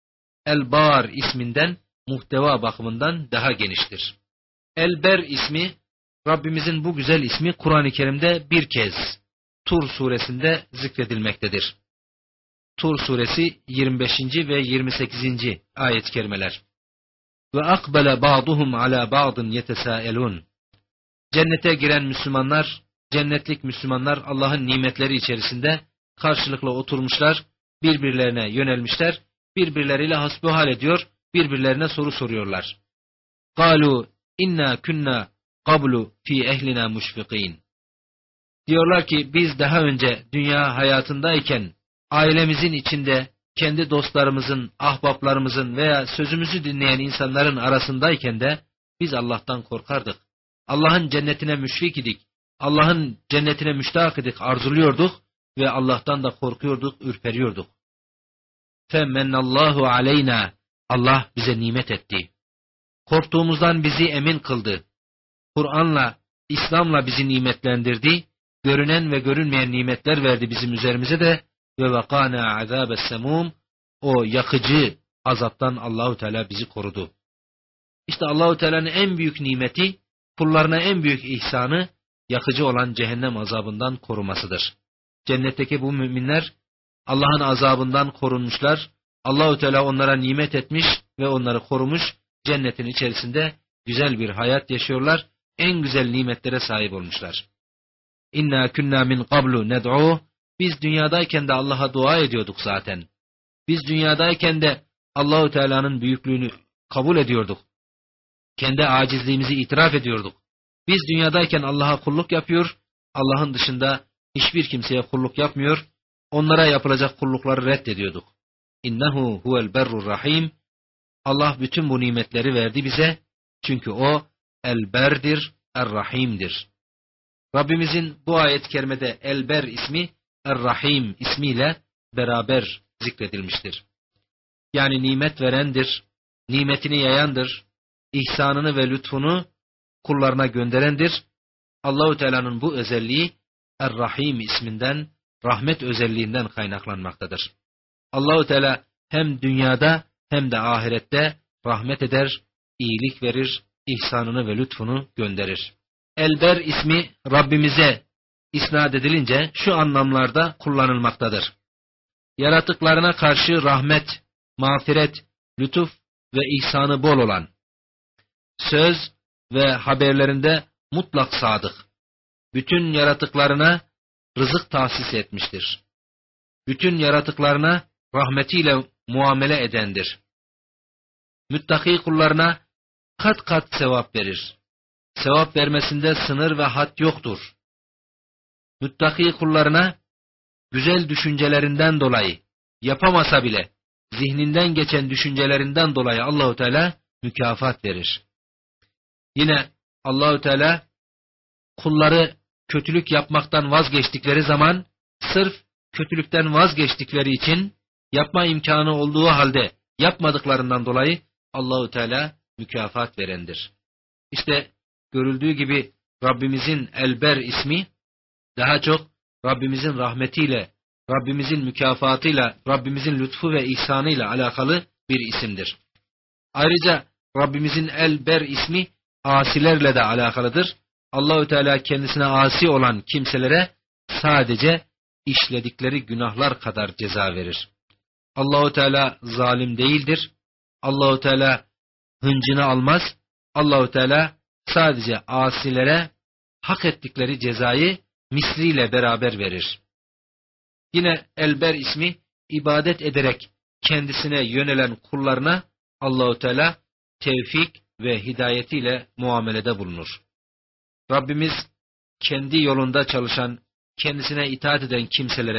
El-Bar isminden muhteva bakımından daha geniştir. El-Ber ismi, Rabbimizin bu güzel ismi Kur'an-ı Kerim'de bir kez Tur suresinde zikredilmektedir. Tur suresi yirmi beşinci ve yirmi sekizinci ayet-i kerimeler. Ve akbele ba'duhum ala ba'din yetesaelun. Cennete giren Müslümanlar, cennetlik Müslümanlar Allah'ın nimetleri içerisinde karşılıklı oturmuşlar, birbirlerine yönelmişler, birbirleriyle hasbuhal ediyor, birbirlerine soru soruyorlar. Galu inna kunna qablu fi ehlina muşfikin. Diyorlar ki biz daha önce dünya hayatındayken ailemizin içinde kendi dostlarımızın, ahbaplarımızın veya sözümüzü dinleyen insanların arasındayken de biz Allah'tan korkardık. Allah'ın cennetine müşfik idik. Allah'ın cennetine müştak idik, arzuluyorduk ve Allah'tan da korkuyorduk, ürperiyorduk. Femmennallahu aleyna. Allah bize nimet etti. Korktuğumuzdan bizi emin kıldı. Kur'an'la, İslam'la bizi nimetlendirdi. Görünen ve görünmeyen nimetler verdi bizim üzerimize de ve vakana azabes semum. O yakıcı azaptan Allahu Teala bizi korudu. İşte Allahu Teala'nın en büyük nimeti, kullarına en büyük ihsanı yakıcı olan cehennem azabından korumasıdır. Cennetteki bu müminler Allah'ın azabından korunmuşlar. Allahu Teala onlara nimet etmiş ve onları korumuş. Cennetin içerisinde güzel bir hayat yaşıyorlar. En güzel nimetlere sahip olmuşlar. İnna kunna min qablu ned'u. Biz dünyadayken de Allah'a dua ediyorduk zaten. Biz dünyadayken de Allahu Teala'nın büyüklüğünü kabul ediyorduk. Kendi acizliğimizi itiraf ediyorduk. Biz dünyadayken Allah'a kulluk yapıyor, Allah'ın dışında hiçbir kimseye kulluk yapmıyor, onlara yapılacak kullukları reddediyorduk. İnnehu huvel berrur rahim. Allah bütün bu nimetleri verdi bize, çünkü o el-berdir, er-rahimdir. Rabbimizin bu ayet-i kerimede el-ber ismi, er-rahim ismiyle beraber zikredilmiştir. Yani nimet verendir, nimetini yayandır, ihsanını ve lütfunu kullarına gönderendir. Allahu Teala'nın bu özelliği Er-Rahim isminden, rahmet özelliğinden kaynaklanmaktadır. Allahu Teala hem dünyada hem de ahirette rahmet eder, iyilik verir, ihsanını ve lütfunu gönderir. El-Ber ismi Rabbimize isnat edilince şu anlamlarda kullanılmaktadır. Yaratıklarına karşı rahmet, mağfiret, lütuf ve ihsanı bol olan, söz ve haberlerinde mutlak sadık, bütün yaratıklarına rızık tahsis etmiştir. Bütün yaratıklarına rahmetiyle muamele edendir. Müttaki kullarına kat kat sevap verir. Sevap vermesinde sınır ve had yoktur. Müttaki kullarına güzel düşüncelerinden dolayı, yapamasa bile zihninden geçen düşüncelerinden dolayı Allahu Teala mükafat verir. Yine Allahu Teala kulları kötülük yapmaktan vazgeçtikleri zaman sırf kötülükten vazgeçtikleri için yapma imkanı olduğu halde yapmadıklarından dolayı Allahu Teala mükafat verendir. İşte görüldüğü gibi Rabbimizin El-Ber ismi daha çok Rabbimizin rahmetiyle, Rabbimizin mükafatıyla, Rabbimizin lütfu ve ihsanıyla alakalı bir isimdir. Ayrıca Rabbimizin El-Ber ismi asilerle de alakalıdır. Allahu Teala kendisine asi olan kimselere sadece işledikleri günahlar kadar ceza verir. Allahu Teala zalim değildir. Allahu Teala hıncını almaz. Allahu Teala sadece asilere hak ettikleri cezayı misliyle beraber verir. Yine El-Ber ismi ibadet ederek kendisine yönelen kullarına Allahu Teala tevfik ve hidayetiyle muamelede bulunur. Rabbimiz kendi yolunda çalışan, kendisine itaat eden kimselere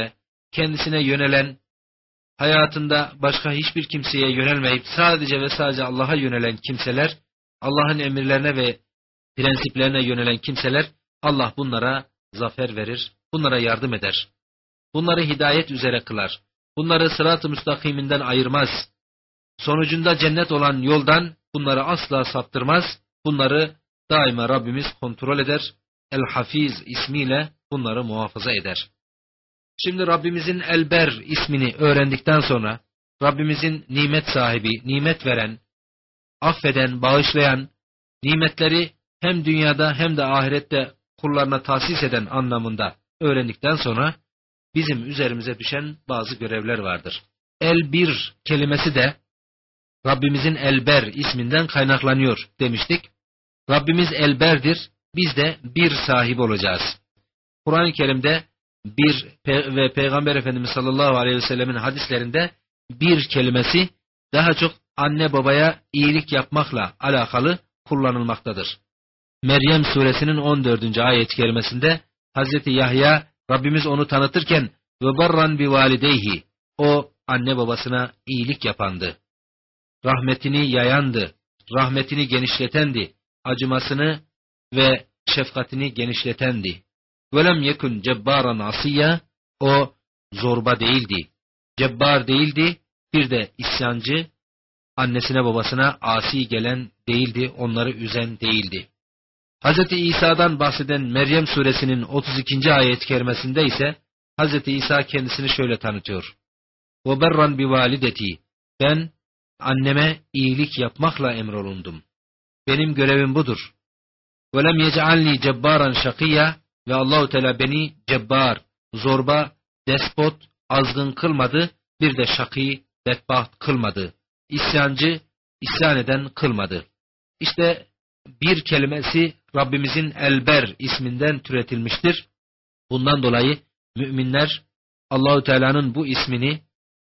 kendisine yönelen, hayatında başka hiçbir kimseye yönelmeyip sadece ve sadece Allah'a yönelen kimseler, Allah'ın emirlerine ve prensiplerine yönelen kimseler, Allah bunlara zafer verir, bunlara yardım eder. Bunları hidayet üzere kılar. Bunları sırat-ı müstakiminden ayırmaz. Sonucunda cennet olan yoldan bunları asla saptırmaz. Bunları daima Rabbimiz kontrol eder. El-Hafiz ismiyle bunları muhafaza eder. Şimdi Rabbimizin El-Ber ismini öğrendikten sonra, Rabbimizin nimet sahibi, nimet veren, affeden, bağışlayan, nimetleri hem dünyada hem de ahirette kullarına tahsis eden anlamında öğrendikten sonra, bizim üzerimize düşen bazı görevler vardır. El-Bir kelimesi de Rabbimizin El-Ber isminden kaynaklanıyor demiştik. Rabbimiz El-Ber'dir, biz de bir sahibi olacağız. Kur'an-ı Kerim'de bir pe ve Peygamber Efendimiz sallallahu aleyhi ve sellemin hadislerinde bir kelimesi daha çok anne babaya iyilik yapmakla alakalı kullanılmaktadır. Meryem suresinin on dördüncü ayet-i kerimesinde Hazreti Yahya, Rabbimiz onu tanıtırken ve barran bi valideyhi, o anne babasına iyilik yapandı, rahmetini yayandı, rahmetini genişletendi, acımasını ve şefkatini genişletendi. Velem yekun cebbaran asiyya, o zorba değildi, cebbar değildi, bir de isyancı, annesine babasına asi gelen değildi, onları üzen değildi. Hazreti İsa'dan bahseden Meryem suresinin otuz ikinci ayet-i kerimesinde ise Hazreti İsa kendisini şöyle tanıtıyor. وَبَرًّا بِوَالِدَتِي, ben anneme iyilik yapmakla emrolundum. Benim görevim budur. وَلَمْ يَجْعَلْنِي جَبَّارًا شَقِيًّا, ve Allahu Teala beni cebbar, zorba, despot, azgın kılmadı, bir de şakî, bedbaht kılmadı. İsyancı, isyan eden kılmadı. İşte bir kelimesi Rabbimizin El-Ber isminden türetilmiştir. Bundan dolayı müminler Allahu Teala'nın bu ismini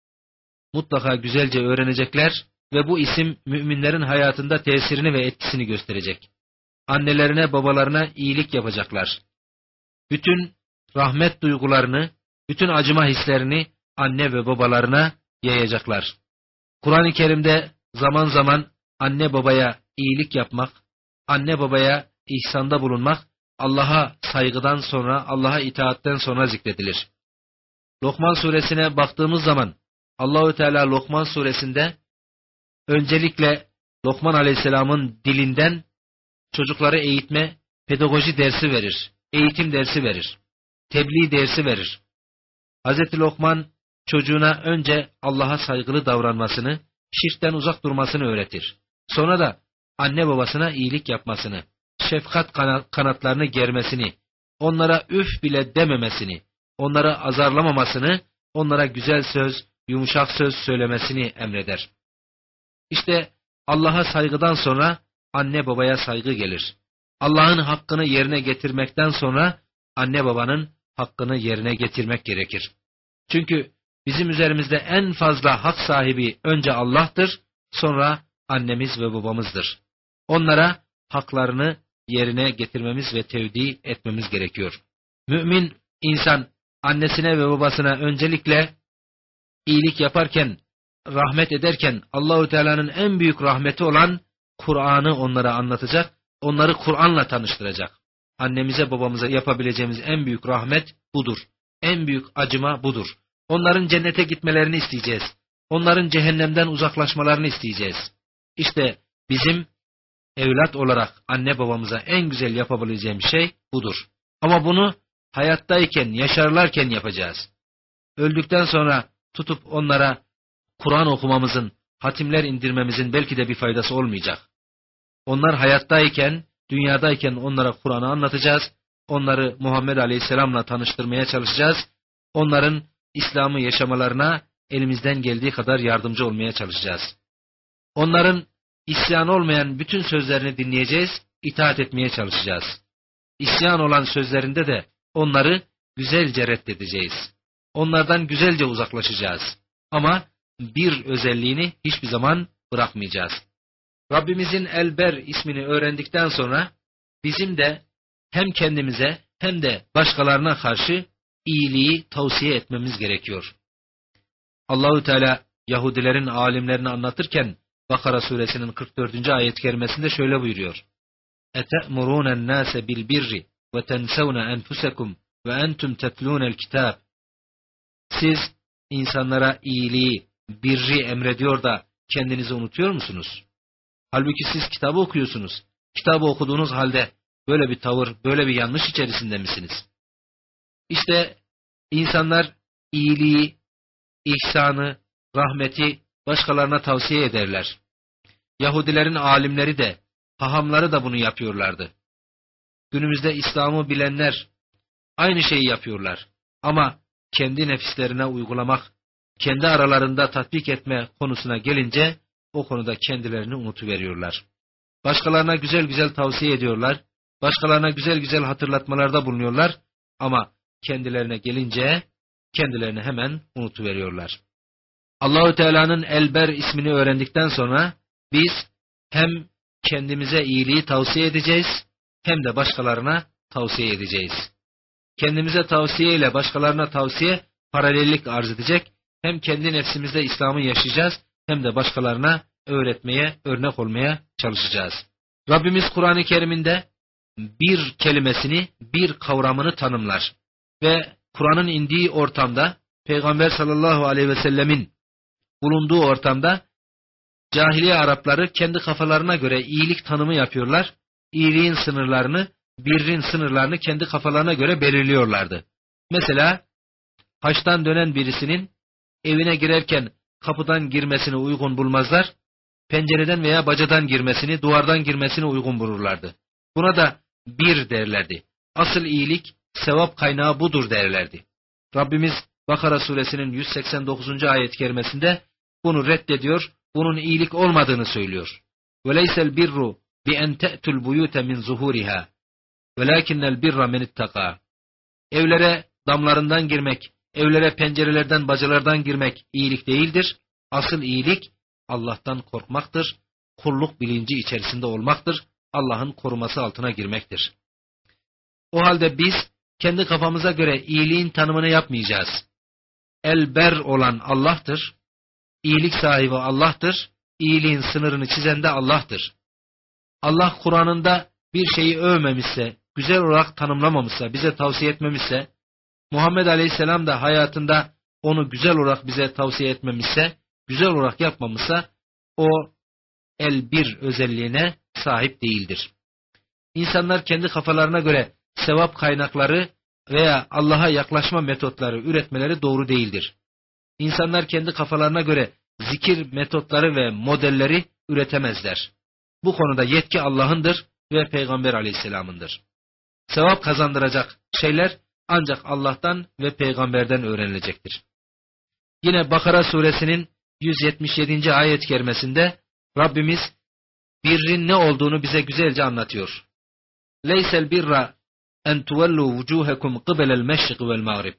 mutlaka güzelce öğrenecekler ve bu isim müminlerin hayatında tesirini ve etkisini gösterecek. Annelerine, babalarına iyilik yapacaklar. Bütün rahmet duygularını, bütün acıma hislerini anne ve babalarına yayacaklar. Kur'an-ı Kerim'de zaman zaman anne babaya iyilik yapmak, anne babaya ihsanda bulunmak, Allah'a saygıdan sonra, Allah'a itaatten sonra zikredilir. Lokman suresine baktığımız zaman, Allahu Teala Lokman suresinde öncelikle Lokman Aleyhisselam'ın dilinden çocukları eğitme, pedagoji dersi verir, eğitim dersi verir, tebliğ dersi verir. Hazreti Lokman çocuğuna önce Allah'a saygılı davranmasını, şirkten uzak durmasını öğretir. Sonra da anne babasına iyilik yapmasını, şefkat kanatlarını germesini, onlara üf bile dememesini, onları azarlamamasını, onlara güzel söz, yumuşak söz söylemesini emreder. İşte Allah'a saygıdan sonra anne babaya saygı gelir. Allah'ın hakkını yerine getirmekten sonra anne babanın hakkını yerine getirmek gerekir. Çünkü bizim üzerimizde en fazla hak sahibi önce Allah'tır, sonra annemiz ve babamızdır. Onlara haklarını yerine getirmemiz ve tevdi etmemiz gerekiyor. Mümin insan annesine ve babasına öncelikle iyilik yaparken, rahmet ederken Allahu Teala'nın en büyük rahmeti olan Kur'an'ı onlara anlatacak, onları Kur'an'la tanıştıracak. Annemize babamıza yapabileceğimiz en büyük rahmet budur. En büyük acıma budur. Onların cennete gitmelerini isteyeceğiz. Onların cehennemden uzaklaşmalarını isteyeceğiz. İşte bizim evlat olarak anne babamıza en güzel yapabileceğimiz şey budur. Ama bunu hayattayken, yaşarlarken yapacağız. Öldükten sonra tutup onlara Kur'an okumamızın, hatimler indirmemizin belki de bir faydası olmayacak. Onlar hayattayken, dünyadayken onlara Kur'an'ı anlatacağız. Onları Muhammed Aleyhisselam'la tanıştırmaya çalışacağız. Onların İslam'ı yaşamalarına elimizden geldiği kadar yardımcı olmaya çalışacağız. Onların isyan olmayan bütün sözlerini dinleyeceğiz, itaat etmeye çalışacağız. İsyan olan sözlerinde de onları güzelce reddedeceğiz. Onlardan güzelce uzaklaşacağız. Ama bir özelliğini hiçbir zaman bırakmayacağız. Rabbimizin El-Ber ismini öğrendikten sonra bizim de hem kendimize hem de başkalarına karşı iyiliği tavsiye etmemiz gerekiyor. Allahu Teala Yahudilerin alimlerini anlatırken Bakara suresinin kırk dördüncü ayet kerimesinde şöyle buyuruyor. اَتَأْمُرُونَ النَّاسَ بِالْبِرِّ وَتَنْسَوْنَ أَنْفُسَكُمْ وَأَنْتُمْ تَتْلُونَ الْكِتَابِ. Siz insanlara iyiliği, birri emrediyor da kendinizi unutuyor musunuz? Halbuki siz kitabı okuyorsunuz. Kitabı okuduğunuz halde böyle bir tavır, böyle bir yanlış içerisinde misiniz? İşte insanlar iyiliği, ihsanı, rahmeti başkalarına tavsiye ederler. Yahudilerin alimleri de, hahamları da bunu yapıyorlardı. Günümüzde İslam'ı bilenler aynı şeyi yapıyorlar. Ama kendi nefislerine uygulamak, kendi aralarında tatbik etme konusuna gelince o konuda kendilerini unutuveriyorlar. Başkalarına güzel güzel tavsiye ediyorlar, başkalarına güzel güzel hatırlatmalarda bulunuyorlar ama kendilerine gelince kendilerini hemen unutuveriyorlar. Allahu Teala'nın Elber ismini öğrendikten sonra biz hem kendimize iyiliği tavsiye edeceğiz hem de başkalarına tavsiye edeceğiz. Kendimize tavsiye ile başkalarına tavsiye paralellik arz edecek. Hem kendi nefsimizde İslam'ı yaşayacağız hem de başkalarına öğretmeye, örnek olmaya çalışacağız. Rabbimiz Kur'an-ı Kerim'inde bir kelimesini, bir kavramını tanımlar. Ve Kur'an'ın indiği ortamda, Peygamber sallallahu aleyhi ve sellemin bulunduğu ortamda cahiliye Arapları kendi kafalarına göre iyilik tanımı yapıyorlar. İyiliğin sınırlarını, birrin sınırlarını kendi kafalarına göre belirliyorlardı. Mesela haçtan dönen birisinin evine girerken kapıdan girmesini uygun bulmazlar, pencereden veya bacadan girmesini, duvardan girmesini uygun bulurlardı. Buna da bir derlerdi. Asıl iyilik, sevap kaynağı budur derlerdi. Rabbimiz Bakara suresinin yüz seksen dokuzuncu ayet kerimesinde bunu reddediyor, bunun iyilik olmadığını söylüyor. وَلَيْسَ الْبِرُّ بِاَنْ تَأْتُ الْبُيُوتَ مِنْ زُهُورِهَا وَلَكِنَّ الْبِرَّ مِنِ اتَّقَى. Evlere damlarından girmek, evlere pencerelerden, bacalardan girmek iyilik değildir. Asıl iyilik Allah'tan korkmaktır, kulluk bilinci içerisinde olmaktır, Allah'ın koruması altına girmektir. O halde biz kendi kafamıza göre iyiliğin tanımını yapmayacağız. Elber olan Allah'tır, iyilik sahibi Allah'tır, iyiliğin sınırını çizen de Allah'tır. Allah Kur'an'ında bir şeyi övmemişse, güzel olarak tanımlamamışsa, bize tavsiye etmemişse, Muhammed Aleyhisselam da hayatında onu güzel olarak bize tavsiye etmemişse, güzel olarak yapmamışsa, o el-bir özelliğine sahip değildir. İnsanlar kendi kafalarına göre sevap kaynakları veya Allah'a yaklaşma metotları üretmeleri doğru değildir. İnsanlar kendi kafalarına göre zikir metotları ve modelleri üretemezler. Bu konuda yetki Allah'ındır ve Peygamber Aleyhisselam'ındır. Sevap kazandıracak şeyler ancak Allah'tan ve Peygamberden öğrenilecektir. Yine Bakara suresinin yüz yetmiş yedinci ayet kerimesinde Rabbimiz birrin ne olduğunu bize güzelce anlatıyor. Leysel birra en tuvellu vucuhekum kıbelel meşrik vel mağrib.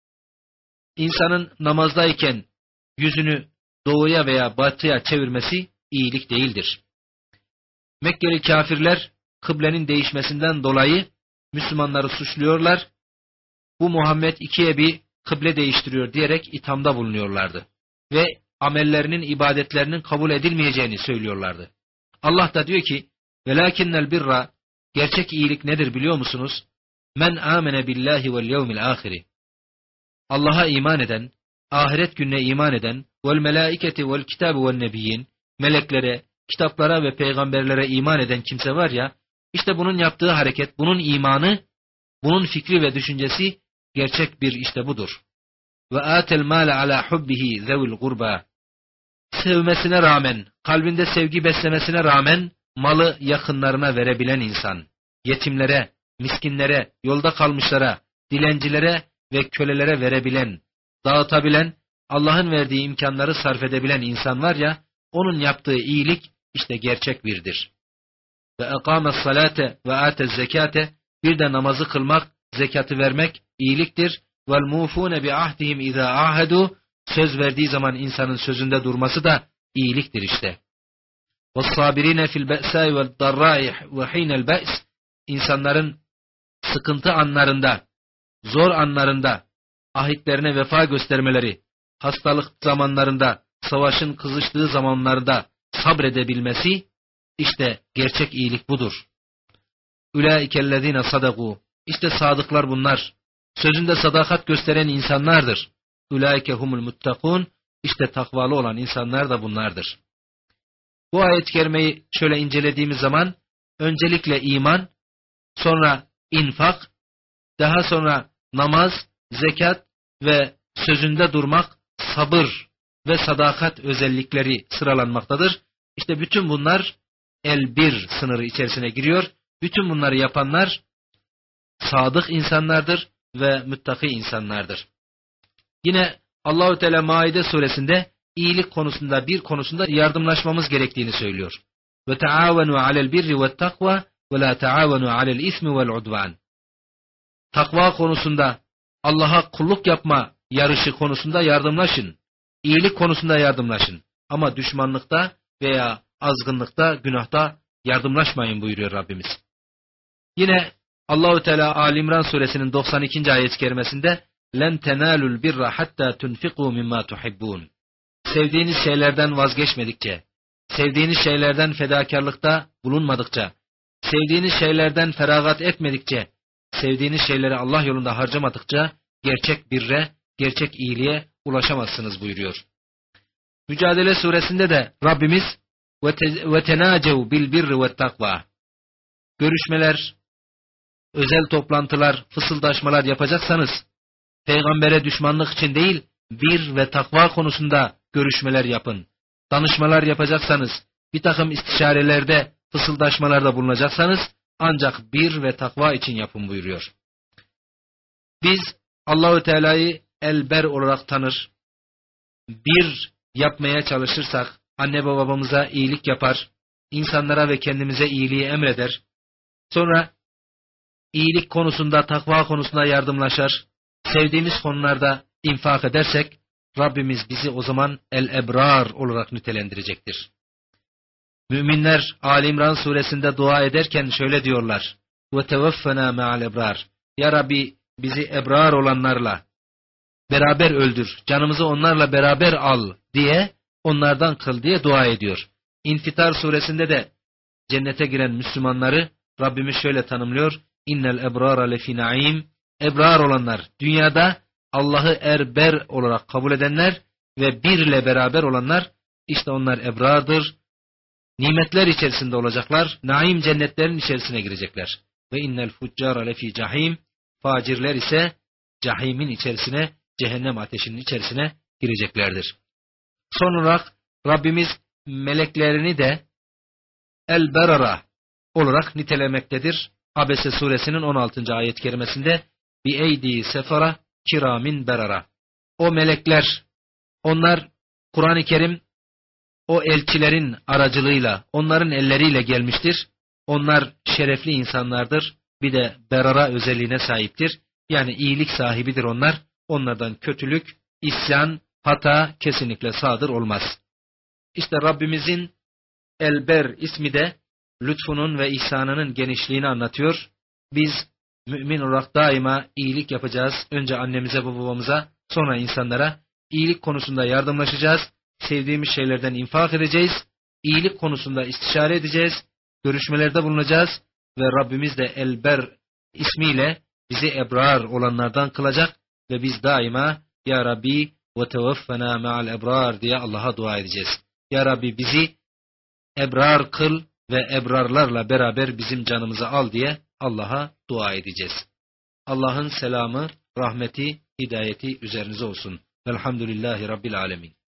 İnsanın namazdayken yüzünü doğuya veya batıya çevirmesi iyilik değildir. Mekkeli kafirler kıblenin değişmesinden dolayı Müslümanları suçluyorlar. Bu Muhammed ikiye bir kıble değiştiriyor diyerek ithamda bulunuyorlardı. Ve amellerinin, ibadetlerinin kabul edilmeyeceğini söylüyorlardı. Allah da diyor ki, velakinnel birra, gerçek iyilik nedir biliyor musunuz? Men amene billahi vel yevmil ahiri. Allah'a iman eden, ahiret gününe iman eden, vel melaiketi vel kitabu vel nebiyyin, meleklere, kitaplara ve peygamberlere iman eden kimse var ya, işte bunun yaptığı hareket, bunun imanı, bunun fikri ve düşüncesi gerçek bir işte budur. Ve atel mâle alâ hubbihi zevil gurba. Sevmesine rağmen, kalbinde sevgi beslemesine rağmen, malı yakınlarına verebilen insan, yetimlere, miskinlere, yolda kalmışlara, dilencilere ve kölelere verebilen, dağıtabilen, Allah'ın verdiği imkanları sarf edebilen insan var ya, onun yaptığı iyilik işte gerçek birdir. Ve ekâmes salâte ve âtez zekâte, bir de namazı kılmak, zekatı vermek iyiliktir. Vel mufûne bi ahdihim izâ âhedû, söz verdiği zaman insanın sözünde durması da iyiliktir işte. Ve's-sâbirîne fil be'sâi ve'd-darrâi ve hînel be's, insanların sıkıntı anlarında, zor anlarında ahitlerine vefa göstermeleri, hastalık zamanlarında, savaşın kızıştığı zamanlarda sabredebilmesi, işte gerçek iyilik budur. Ulaikellezine sadaku, işte sadıklar bunlar. Sözünde sadakat gösteren insanlardır. Ulaike humul muttakun, işte takvalı olan insanlar da bunlardır. Bu ayet-i kerimeyi şöyle incelediğimiz zaman, öncelikle iman, sonra infak, daha sonra namaz, zekat ve sözünde durmak, sabır ve sadakat özellikleri sıralanmaktadır. İşte bütün bunlar el bir sınırı içerisine giriyor. Bütün bunları yapanlar sadık insanlardır ve müttaki insanlardır. Yine Allahu Teala Maide suresinde iyilik konusunda bir konusunda yardımlaşmamız gerektiğini söylüyor. Ve taavenu alel birri ve takva ve la taavenu alel ismi vel udvan. Takva konusunda, Allah'a kulluk yapma yarışı konusunda yardımlaşın. İyilik konusunda yardımlaşın. Ama düşmanlıkta veya azgınlıkta, günahta yardımlaşmayın buyuruyor Rabbimiz. Yine Allahu Teala Ali İmran suresinin doksan ikinci ayet-i kerimesinde "Len tenalul birra hatta tunfiqu mimma tuhibbun." Sevdiğiniz şeylerden vazgeçmedikçe, sevdiğiniz şeylerden fedakarlıkta bulunmadıkça, sevdiğiniz şeylerden feragat etmedikçe, sevdiğiniz şeyleri Allah yolunda harcamadıkça gerçek birre, gerçek iyiliğe ulaşamazsınız buyuruyor. Mücadele suresinde de Rabbimiz ve tenacev bil birri ve takva. Görüşmeler, özel toplantılar, fısıldaşmalar yapacaksanız, peygambere düşmanlık için değil, bir ve takva konusunda görüşmeler yapın. Danışmalar yapacaksanız, bir takım istişarelerde, fısıldaşmalarda bulunacaksanız, ancak bir ve takva için yapın buyuruyor. Biz Allahu Teala'yı elber olarak tanır, bir yapmaya çalışırsak, anne babamıza iyilik yapar, insanlara ve kendimize iyiliği emreder, sonra iyilik konusunda, takva konusunda yardımlaşır, sevdiğimiz konularda infak edersek, Rabbimiz bizi o zaman el-ebrar olarak nitelendirecektir. Müminler Ali İmran suresinde dua ederken şöyle diyorlar: "Ve tevaffena ma'al ebrar." Ya Rabbi bizi ebrar olanlarla beraber öldür, canımızı onlarla beraber al diye, onlardan kıl diye dua ediyor. İnfitar suresinde de cennete giren Müslümanları Rabbimiz şöyle tanımlıyor: "İnnel ebrara lefi naim." Ebrar olanlar, dünyada Allah'ı erber olarak kabul edenler ve birle beraber olanlar, işte onlar ebrardır. Nimetler içerisinde olacaklar, naim cennetlerin içerisine girecekler. Ve innel fuccara lefi cahim. Facirler ise cahimin içerisine, cehennem ateşinin içerisine gireceklerdir. Son olarak Rabbimiz meleklerini de el-berara olarak nitelemektedir. Abese suresinin on altıncı ayet-i kerimesinde bi eydi sefara kiramin berara. O melekler, onlar Kur'an-ı Kerim o elçilerin aracılığıyla, onların elleriyle gelmiştir. Onlar şerefli insanlardır. Bir de berara özelliğine sahiptir. Yani iyilik sahibidir onlar. Onlardan kötülük, isyan, hata kesinlikle sadır olmaz. İşte Rabbimizin Elber ismi de lütfunun ve ihsanının genişliğini anlatıyor. Biz mümin olarak daima iyilik yapacağız. Önce annemize, babamıza, sonra insanlara iyilik konusunda yardımlaşacağız. Sevdiğimiz şeylerden infak edeceğiz. İyilik konusunda istişare edeceğiz. Görüşmelerde bulunacağız. Ve Rabbimiz de Elber ismiyle bizi ebrar olanlardan kılacak. Ve biz daima Ya Rabbi ve tevaffena me'al ebrar diye Allah'a dua edeceğiz. Ya Rabbi bizi ebrar kıl ve ebrarlarla beraber bizim canımızı al diye Allah'a dua edeceğiz. Allah'ın selamı, rahmeti, hidayeti üzerinize olsun. Velhamdülillahi Rabbil alemin.